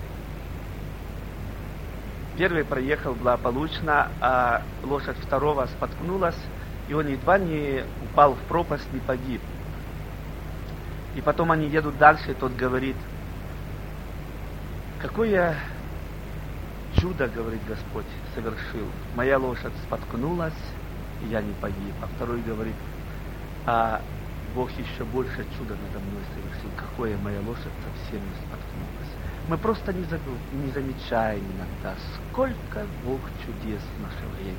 первый проехал благополучно, а лошадь второго споткнулась, и он едва не упал в пропасть, не погиб. И потом они едут дальше, и тот говорит, какое чудо, говорит Господь, совершил. Моя лошадь споткнулась, и я не погиб. А второй говорит, а Бог еще больше чуда надо мной совершил. Какое моя лошадь совсем не споткнулась. Мы просто не, забыл, не замечаем иногда, сколько Бог чудес в наше время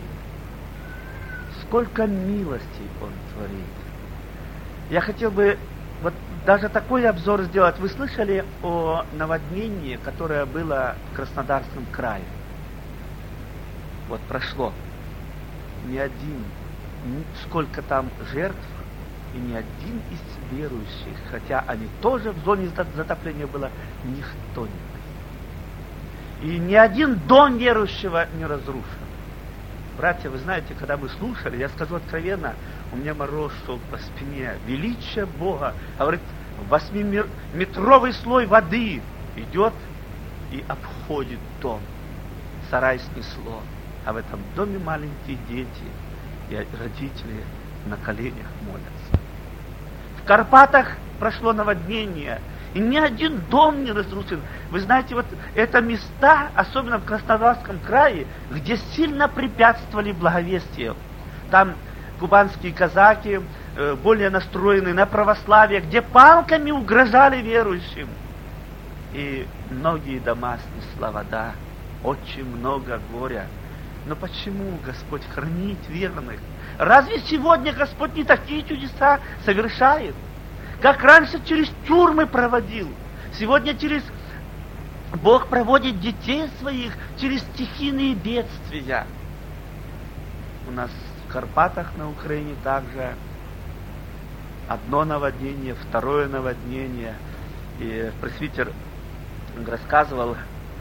творит. Сколько милостей Он творит. Я хотел бы вот даже такой обзор сделать. Вы слышали о наводнении, которое было в Краснодарском крае? Вот прошло. Ни один, ни, сколько там жертв, и ни один из верующих, хотя они тоже в зоне затопления было, никто не погиб. И ни один дом верующего не разрушен. Братья, вы знаете, когда мы слушали, я скажу откровенно, у меня мороз шел по спине. Величие Бога. Говорит, восьмиметровый слой воды идет и обходит дом. Сарай снесло. А в этом доме маленькие дети и родители на коленях молятся. В Карпатах прошло наводнение, и ни один дом не разрушен. Вы знаете, вот это места, особенно в Краснодарском крае, где сильно препятствовали благовестию. Там кубанские казаки, э, более настроенные на православие, где палками угрожали верующим. И многие дома снесла вода, очень много горя. Но почему Господь хранит верных? Разве сегодня Господь не такие чудеса совершает? Как раньше через тюрьмы проводил. Сегодня через Бог проводит детей своих через стихийные бедствия. У нас в Карпатах на Украине также одно наводнение, второе наводнение. И пресвитер рассказывал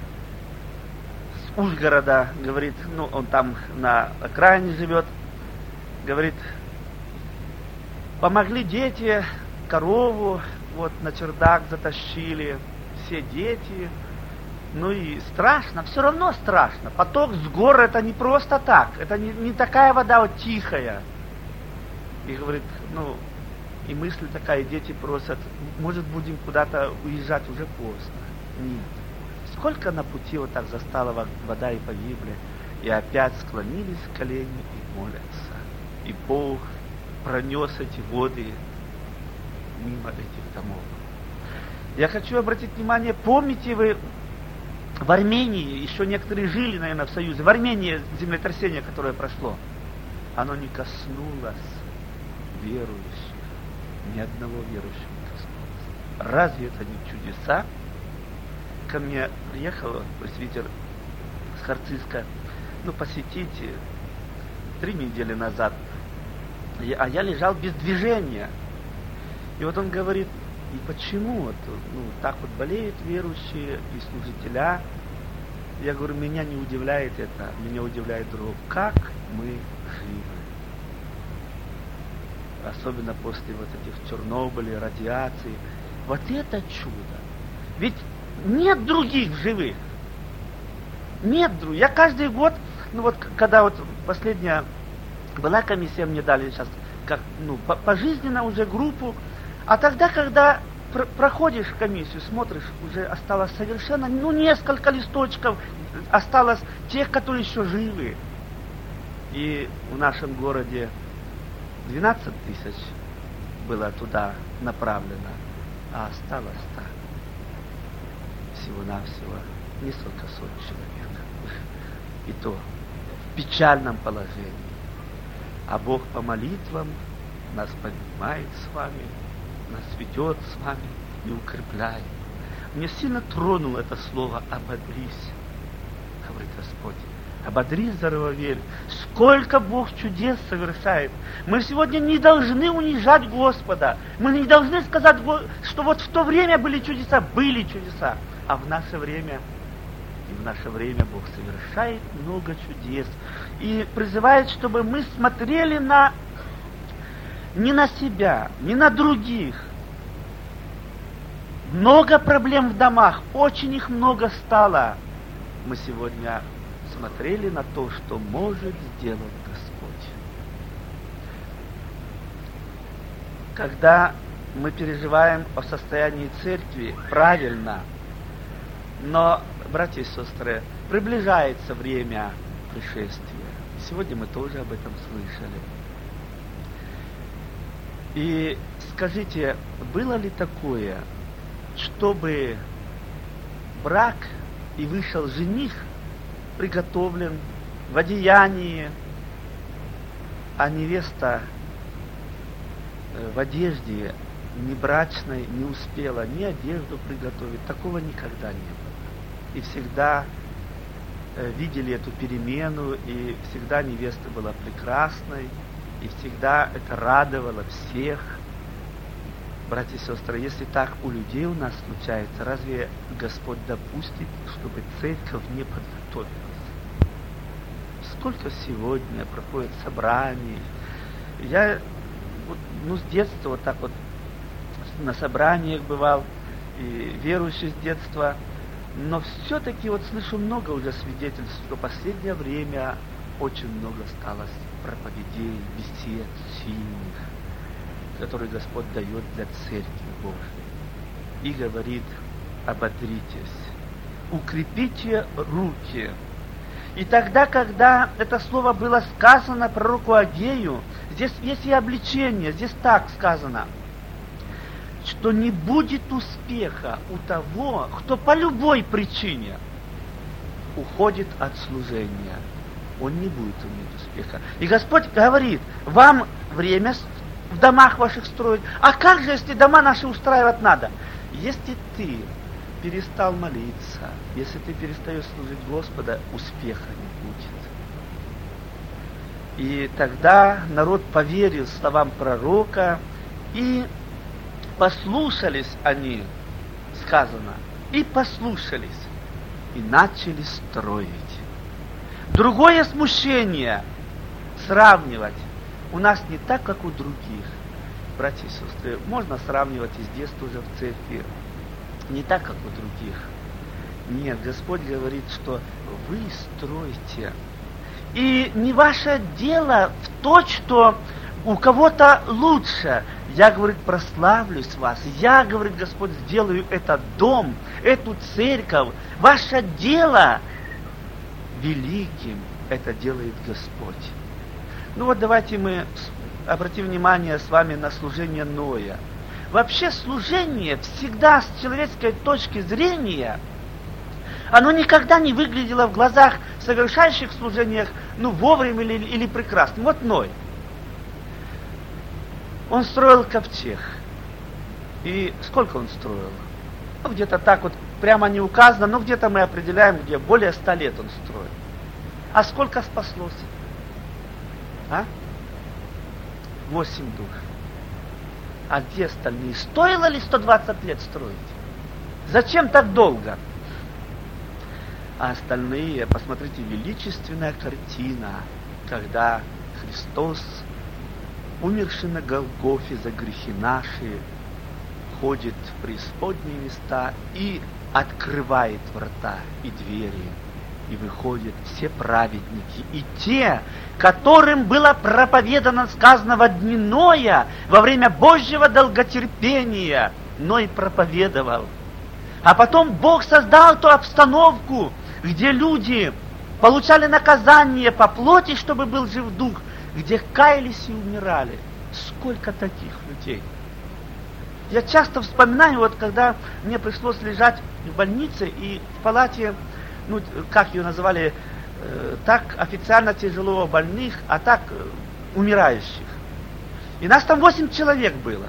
с Ужгорода, говорит, ну он там на окраине живет, говорит, помогли дети, корову вот на чердак затащили, все дети, ну и страшно, все равно страшно. Поток с гор это не просто так, это не, не такая вода вот тихая. И говорит, ну, и мысль такая, дети просят, может будем куда-то уезжать, уже поздно. Нет. Сколько на пути вот так застала вода и погибли, и опять склонились в колени и молятся. И Бог пронес эти воды мимо этих домов. Я хочу обратить внимание, помните вы, в Армении, еще некоторые жили, наверное, в Союзе, в Армении землетрясение, которое прошло, оно не коснулось верующих, ни одного верующего не коснулось. Разве это не чудеса? Ко мне приехал пресвитер с Харциска, ну, посетить три недели назад, а я лежал без движения. И вот он говорит, и почему вот, ну, так вот болеют верующие и служителя? Я говорю, меня не удивляет это, меня удивляет другое. Как мы живы? Особенно после вот этих Чернобыля, радиации. Вот это чудо. Ведь нет других живых. Нет других. Я каждый год, ну вот когда вот последняя была комиссия, мне дали сейчас как, ну, пожизненно уже группу. А тогда, когда пр- проходишь комиссию, смотришь, уже осталось совершенно, ну, несколько листочков, осталось тех, которые еще живы. И в нашем городе двенадцать тысяч было туда направлено, а осталось так. Всего-навсего несколько сот человек. И то в печальном положении. А Бог по молитвам нас поднимает с вами, нас ведет с вами и укрепляет. Мне сильно тронуло это слово «ободрись», говорит Господь. Ободрись, Зарувавель. Сколько Бог чудес совершает. Мы сегодня не должны унижать Господа. Мы не должны сказать, что вот в то время были чудеса. Были чудеса. А в наше время, и в наше время Бог совершает много чудес. И призывает, чтобы мы смотрели на, не на себя, не на других. Много проблем в домах. Очень их много стало. Мы сегодня смотрели на то, что может сделать Господь. Когда мы переживаем о состоянии церкви, правильно, но, братья и сестры, приближается время пришествия. Сегодня мы тоже об этом слышали. И скажите, было ли такое, чтобы брак и вышел жених, приготовлен в одеянии, а невеста в одежде не брачной не успела ни одежду приготовить. Такого никогда не было. И всегда видели эту перемену, и всегда невеста была прекрасной, и всегда это радовало всех. Братья и сестры, если так у людей у нас случается, разве Господь допустит, чтобы церковь не подготовилась? Сколько сегодня проходит собраний. Я вот, ну, с детства вот так вот на собраниях бывал, и верующий с детства, но все-таки вот слышу много уже свидетельств, что в последнее время очень много стало проповедей, бесед сильных, которые Господь дает для Церкви Божьей. И говорит: ободритесь, укрепите руки. И тогда, когда это слово было сказано пророку Агею, здесь есть и обличение, здесь так сказано, что не будет успеха у того, кто по любой причине уходит от служения. Он не будет иметь успеха. И Господь говорит: вам время в домах ваших строить. А как же, если дома наши устраивать надо? Если ты перестал молиться, если ты перестаешь служить Господа, успеха не будет. И тогда народ поверил словам пророка, и послушались они, сказано, и послушались, и начали строить. Другое смущение сравнивать у нас не так, как у других. Братья и сестры, можно сравнивать и с детства уже в церкви, не так, как у других. Нет, Господь говорит, что вы стройте. И не ваше дело в то, что у кого-то лучше. Я, говорит, прославлюсь вас. Я, говорит Господь, сделаю этот дом, эту церковь. Ваше дело великим это делает Господь. Ну вот давайте мы обратим внимание с вами на служение Ноя. Вообще служение всегда с человеческой точки зрения, оно никогда не выглядело в глазах совершающих служениях, ну, вовремя или, или прекрасно. Вот Ной. Он строил ковчег. И сколько он строил? Ну, где-то так вот, прямо не указано, но где-то мы определяем, где более ста лет он строил. А сколько спаслось? А? Восемь душ. А где остальные? Стоило ли сто двадцать лет строить? Зачем так долго? А остальные, посмотрите, величественная картина, когда Христос, умерший на Голгофе за грехи наши, ходит в преисподние места и открывает врата и двери. И выходят все праведники, и те, которым было проповедано, сказано во дни Ноя, во время Божьего долготерпения, Ной проповедовал. А потом Бог создал ту обстановку, где люди получали наказание по плоти, чтобы был жив дух, где каялись и умирали. Сколько таких людей? Я часто вспоминаю, вот когда мне пришлось лежать в больнице и в палате, ну, как ее называли, э, так официально тяжело больных, а так э, умирающих. И нас там восемь человек было.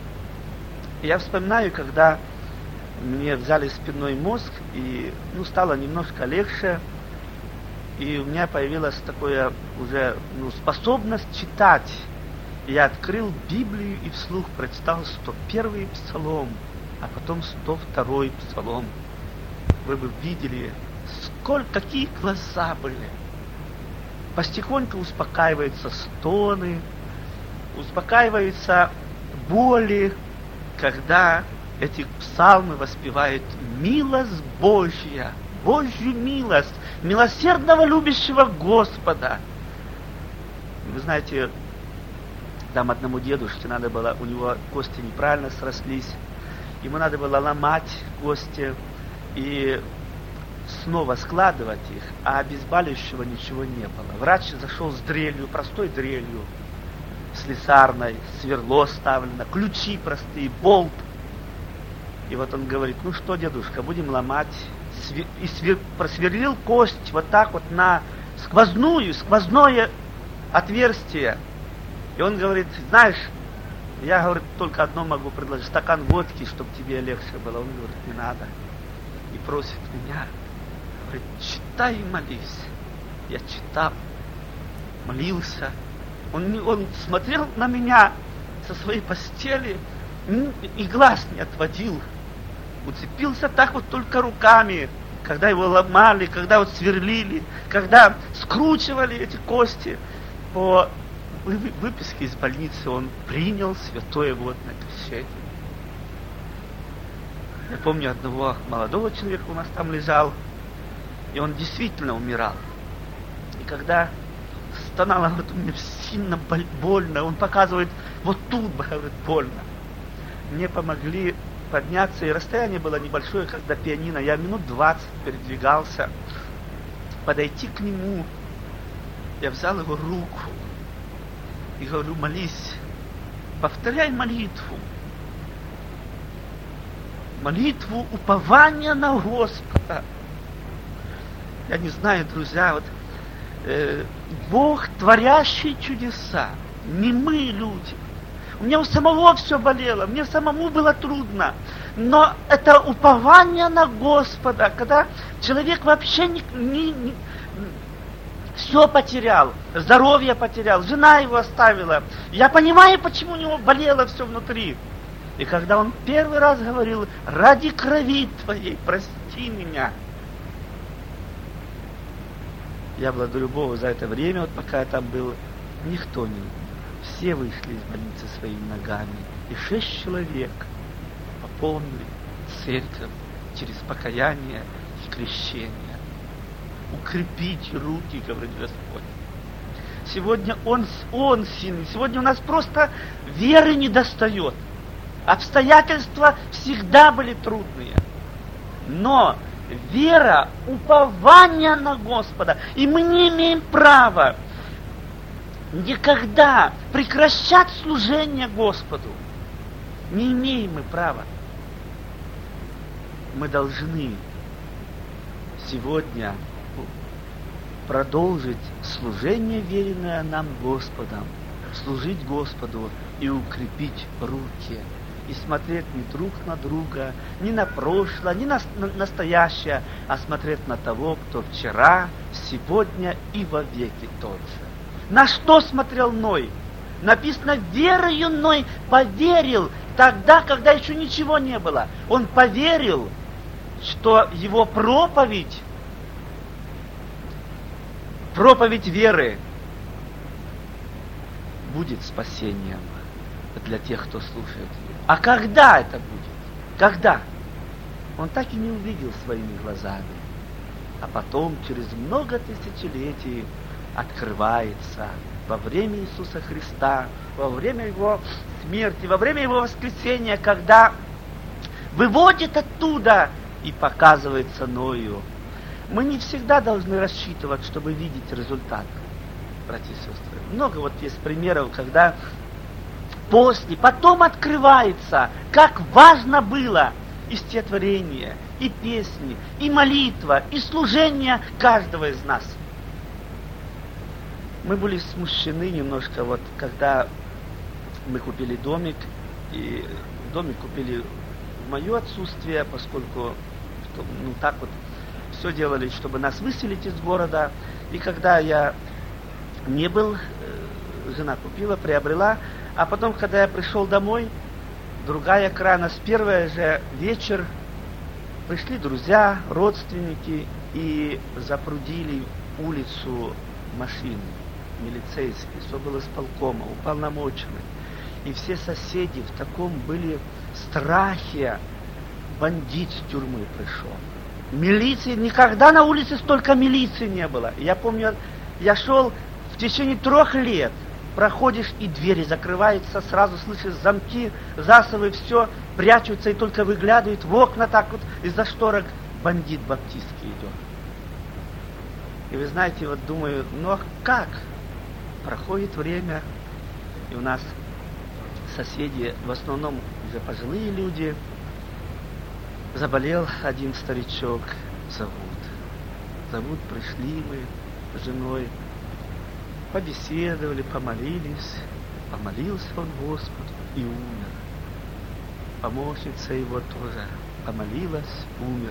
И я вспоминаю, когда мне взяли спинной мозг, и ну, стало немножко легче, и у меня появилась такая уже ну, способность читать. Я открыл Библию и вслух прочитал сто первый псалом, а потом сто второй псалом. Вы бы видели, сколько, какие глаза были. Постепенно успокаиваются стоны, успокаиваются боли, когда эти псалмы воспевают милость Божья, Божью милость, милосердного любящего Господа. Вы знаете, там одному дедушке надо было, у него кости неправильно срослись, ему надо было ломать кости и снова складывать их, а обезболивающего ничего не было. Врач зашел с дрелью, простой дрелью, слесарной, сверло ставлено, ключи простые, болт. И вот он говорит: ну что, дедушка, будем ломать. И свер... просверлил кость вот так вот на сквозную, сквозное отверстие. И он говорит: знаешь, я, говорит, только одно могу предложить, стакан водки, чтобы тебе легче было. Он говорит: не надо. И просит меня, говорит: читай и молись. Я читал, молился. Он, он смотрел на меня со своей постели и глаз не отводил. Уцепился так вот только руками, когда его ломали, когда вот сверлили, когда скручивали эти кости. По выписке из больницы он принял святое водное крещение. Я помню одного молодого человека, у нас там лежал, и он действительно умирал. И когда стонало, говорит, мне сильно больно, он показывает, вот тут, говорит, больно. Мне помогли подняться, и расстояние было небольшое, как до пианино. Я минут двадцать передвигался. Подойти к нему, я взял его руку и говорю: молись, повторяй молитву. Молитву упования на Господа. Я не знаю, друзья, вот э, Бог, творящий чудеса, не мы, люди. У меня у самого все болело, мне самому было трудно. Но это упование на Господа, когда человек вообще не, не, не, все потерял, здоровье потерял, жена его оставила. Я понимаю, почему у него болело все внутри. И когда он первый раз говорил: ради крови твоей прости меня. Я благодарю Бога за это время, вот пока я там был, никто не... Все вышли из больницы своими ногами. И шесть человек пополнили церковь через покаяние и крещение. Укрепите руки, говорит Господь. Сегодня Он, Он сильный. Сегодня у нас просто веры не достает. Обстоятельства всегда были трудные. Но вера, упование на Господа. И мы не имеем права никогда прекращать служение Господу. Не имеем мы права. Мы должны сегодня продолжить служение, веренное нам Господом, служить Господу и укрепить руки, и смотреть не друг на друга, не на прошлое, не на настоящее, а смотреть на того, кто вчера, сегодня и вовеки тот же. На что смотрел Ной? Написано: верою Ной поверил тогда, когда еще ничего не было. Он поверил, что его проповедь, проповедь веры будет спасением для тех, кто слушает ее. А когда это будет? Когда? Он так и не увидел своими глазами. А потом, через много тысячелетий, открывается во время Иисуса Христа, во время Его смерти, во время Его воскресения, когда выводит оттуда и показывается Ною. Мы не всегда должны рассчитывать, чтобы видеть результат, братья и сестры. Много вот есть примеров, когда после, потом открывается, как важно было и стихотворение, и песни, и молитва, и служение каждого из нас. Мы были смущены немножко, вот, когда мы купили домик, и домик купили в мое отсутствие, поскольку ну, так вот все делали, чтобы нас выселить из города. И когда я не был, жена купила, приобрела, а потом, когда я пришел домой, другая крана, с первого же вечер пришли друзья, родственники и запрудили улицу машин милицейских, все было исполкома, уполномоченных. И все соседи в таком были страхе. Бандит с тюрьмы пришел. Милиции, никогда на улице столько милиции не было. Я помню, я шел в течение трех лет, проходишь, и двери закрываются, сразу слышишь замки, засовы, все, прячутся и только выглядывают в окна так вот из-за шторок. Бандит баптистский идет. И вы знаете, вот думаю, ну а как? Проходит время, и у нас соседи, в основном уже пожилые люди, заболел один старичок, зовут. Зовут, пришли мы с женой, побеседовали, помолились, помолился он Господу и умер. Помощница его тоже помолилась, умер.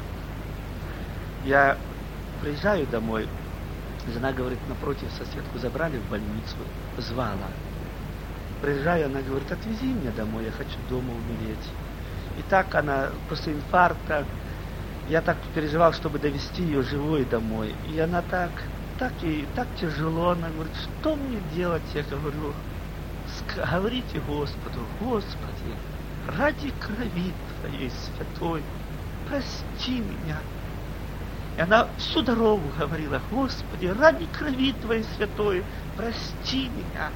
Я приезжаю домой, жена говорит, напротив соседку забрали в больницу, звала. Приезжаю, она говорит, отвези меня домой, я хочу дома умереть. И так она после инфаркта, я так переживал, чтобы довести ее живой домой. И она так, так и так тяжело, она говорит, что мне делать? Я говорю, говорите Господу, Господи, ради крови Твоей святой, прости меня. И она всю дорогу говорила, Господи, ради крови Твоей святой, прости меня.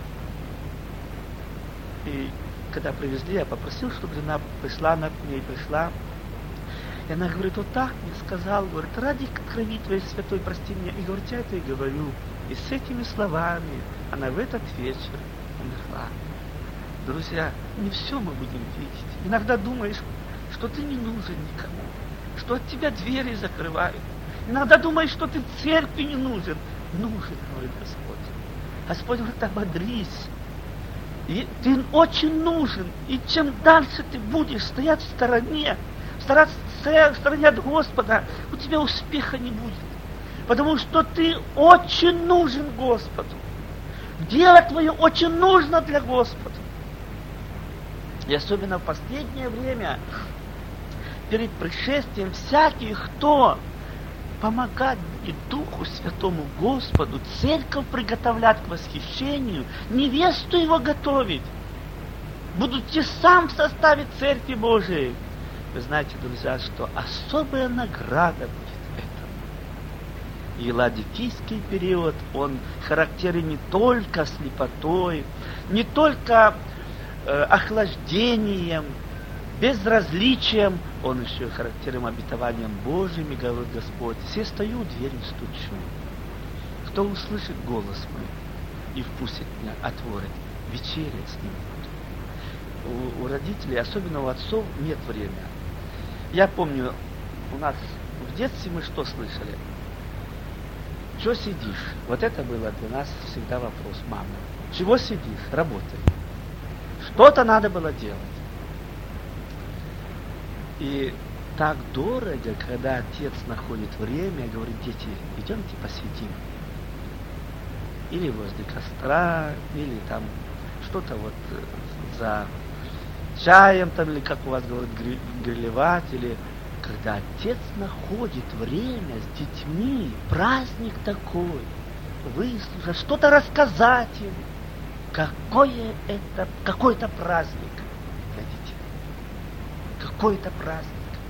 И когда привезли, я попросил, чтобы жена пришла, она к ней пришла. И она говорит, вот так мне сказал, говорит, ради крови Твоей святой, прости меня. И говорит, я это и говорю. И с этими словами она в этот вечер умерла. Друзья, не все мы будем видеть. Иногда думаешь, что ты не нужен никому, что от тебя двери закрывают. Иногда думаешь, что ты в церкви не нужен. Нужен мой Господь. Господь говорит, ободрись. И ты очень нужен. И чем дальше ты будешь стоять в стороне, стараться стоять в стороне от Господа, у тебя успеха не будет. Потому что ты очень нужен Господу. Дело твое очень нужно для Господа. И особенно в последнее время, перед пришествием, всякий, кто помогать будет Духу Святому Господу, церковь приготовлять к восхищению, невесту его готовить, будете сам в составе Церкви Божией. Вы знаете, друзья, что особая награда будет этому. И ладикийский период, он характерен не только слепотой, не только э, охлаждением, безразличием, он еще характерен обетованием Божьим, и говорит Господь, все стою у двери и стучу. Кто услышит голос мой и впустит меня, отворит, вечерять с ним буду. У, у родителей, особенно у отцов, нет времени. Я помню, у нас в детстве мы что слышали? Чего сидишь? Вот это было для нас всегда вопрос, мама. Чего сидишь? Работай. Что-то надо было делать. И так дорого, когда отец находит время и говорит, дети, идемте посидим. Или возле костра, или там что-то вот за чаем, там, или как у вас говорят, грилевать, или когда отец находит время с детьми, праздник такой, выслушать, что-то рассказать им. Какое это, какой-то праздник. Какой-то праздник.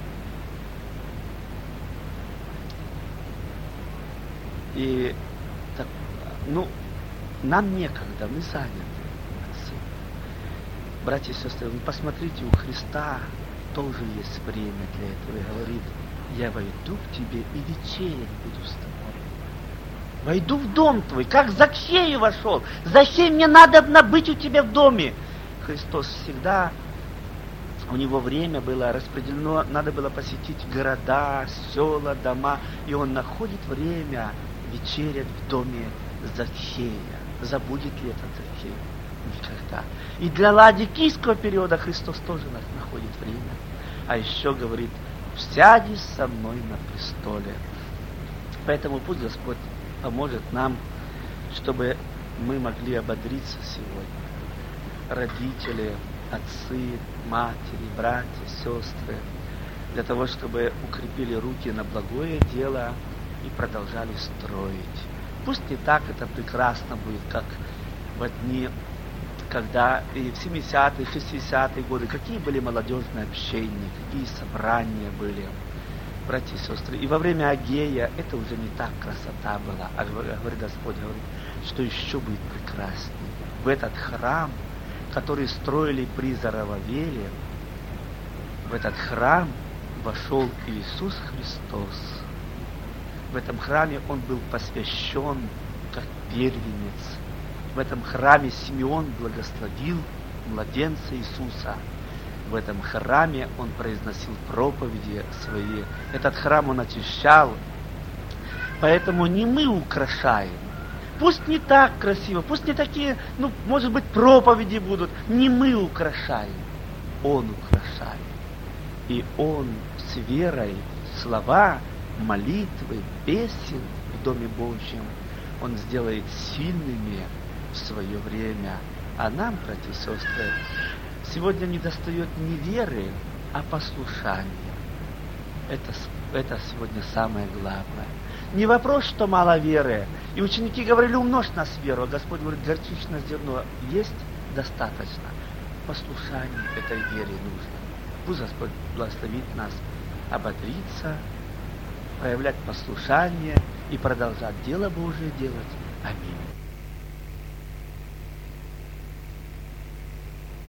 И так, ну, нам некогда, мы заняты. Братья и сестры, вы посмотрите, у Христа тоже есть время для этого. И говорит: я войду к тебе и вечерять буду с тобой. Войду в дом твой, как Закхей вошел. Закхей, мне надо быть у тебя в доме. Христос всегда, у него время было распределено, надо было посетить города, села, дома, и он находит время вечерять в доме Закхея. Забудет ли этот Закхей? Никогда. И для ладикийского периода Христос тоже находит время. А еще говорит: сяди со мной на престоле. Поэтому пусть Господь поможет нам, чтобы мы могли ободриться сегодня. Родители, отцы, матери, братья, сестры, для того, чтобы укрепили руки на благое дело и продолжали строить. Пусть не так это прекрасно будет, как в дни, когда и в семидесятые, шестидесятые годы, какие были молодежные общения, какие собрания были, братья и сестры. И во время Агея это уже не так красота была, а говорит Господь, говорит, что еще будет прекраснее. В этот храм, который строили при Зарававеле, в этот храм вошел Иисус Христос. В этом храме Он был посвящен как первенец. В этом храме Симеон благословил младенца Иисуса. В этом храме он произносил проповеди свои. Этот храм он очищал. Поэтому не мы украшаем. Пусть не так красиво, пусть не такие, ну, может быть, проповеди будут. Не мы украшаем. Он украшает. И Он с верой, слова, молитвы, песен в Доме Божьем Он сделает сильными в свое время. А нам, братья и сестры, сегодня не достает не веры, а послушания. Это, это сегодня самое главное. Не вопрос, что мало веры. И ученики говорили: умножь нас веру. А Господь говорит: горчичное зерно есть достаточно. Послушание этой вере нужно. Пусть Господь благословит нас ободриться, проявлять послушание и продолжать дело Божие делать. Аминь.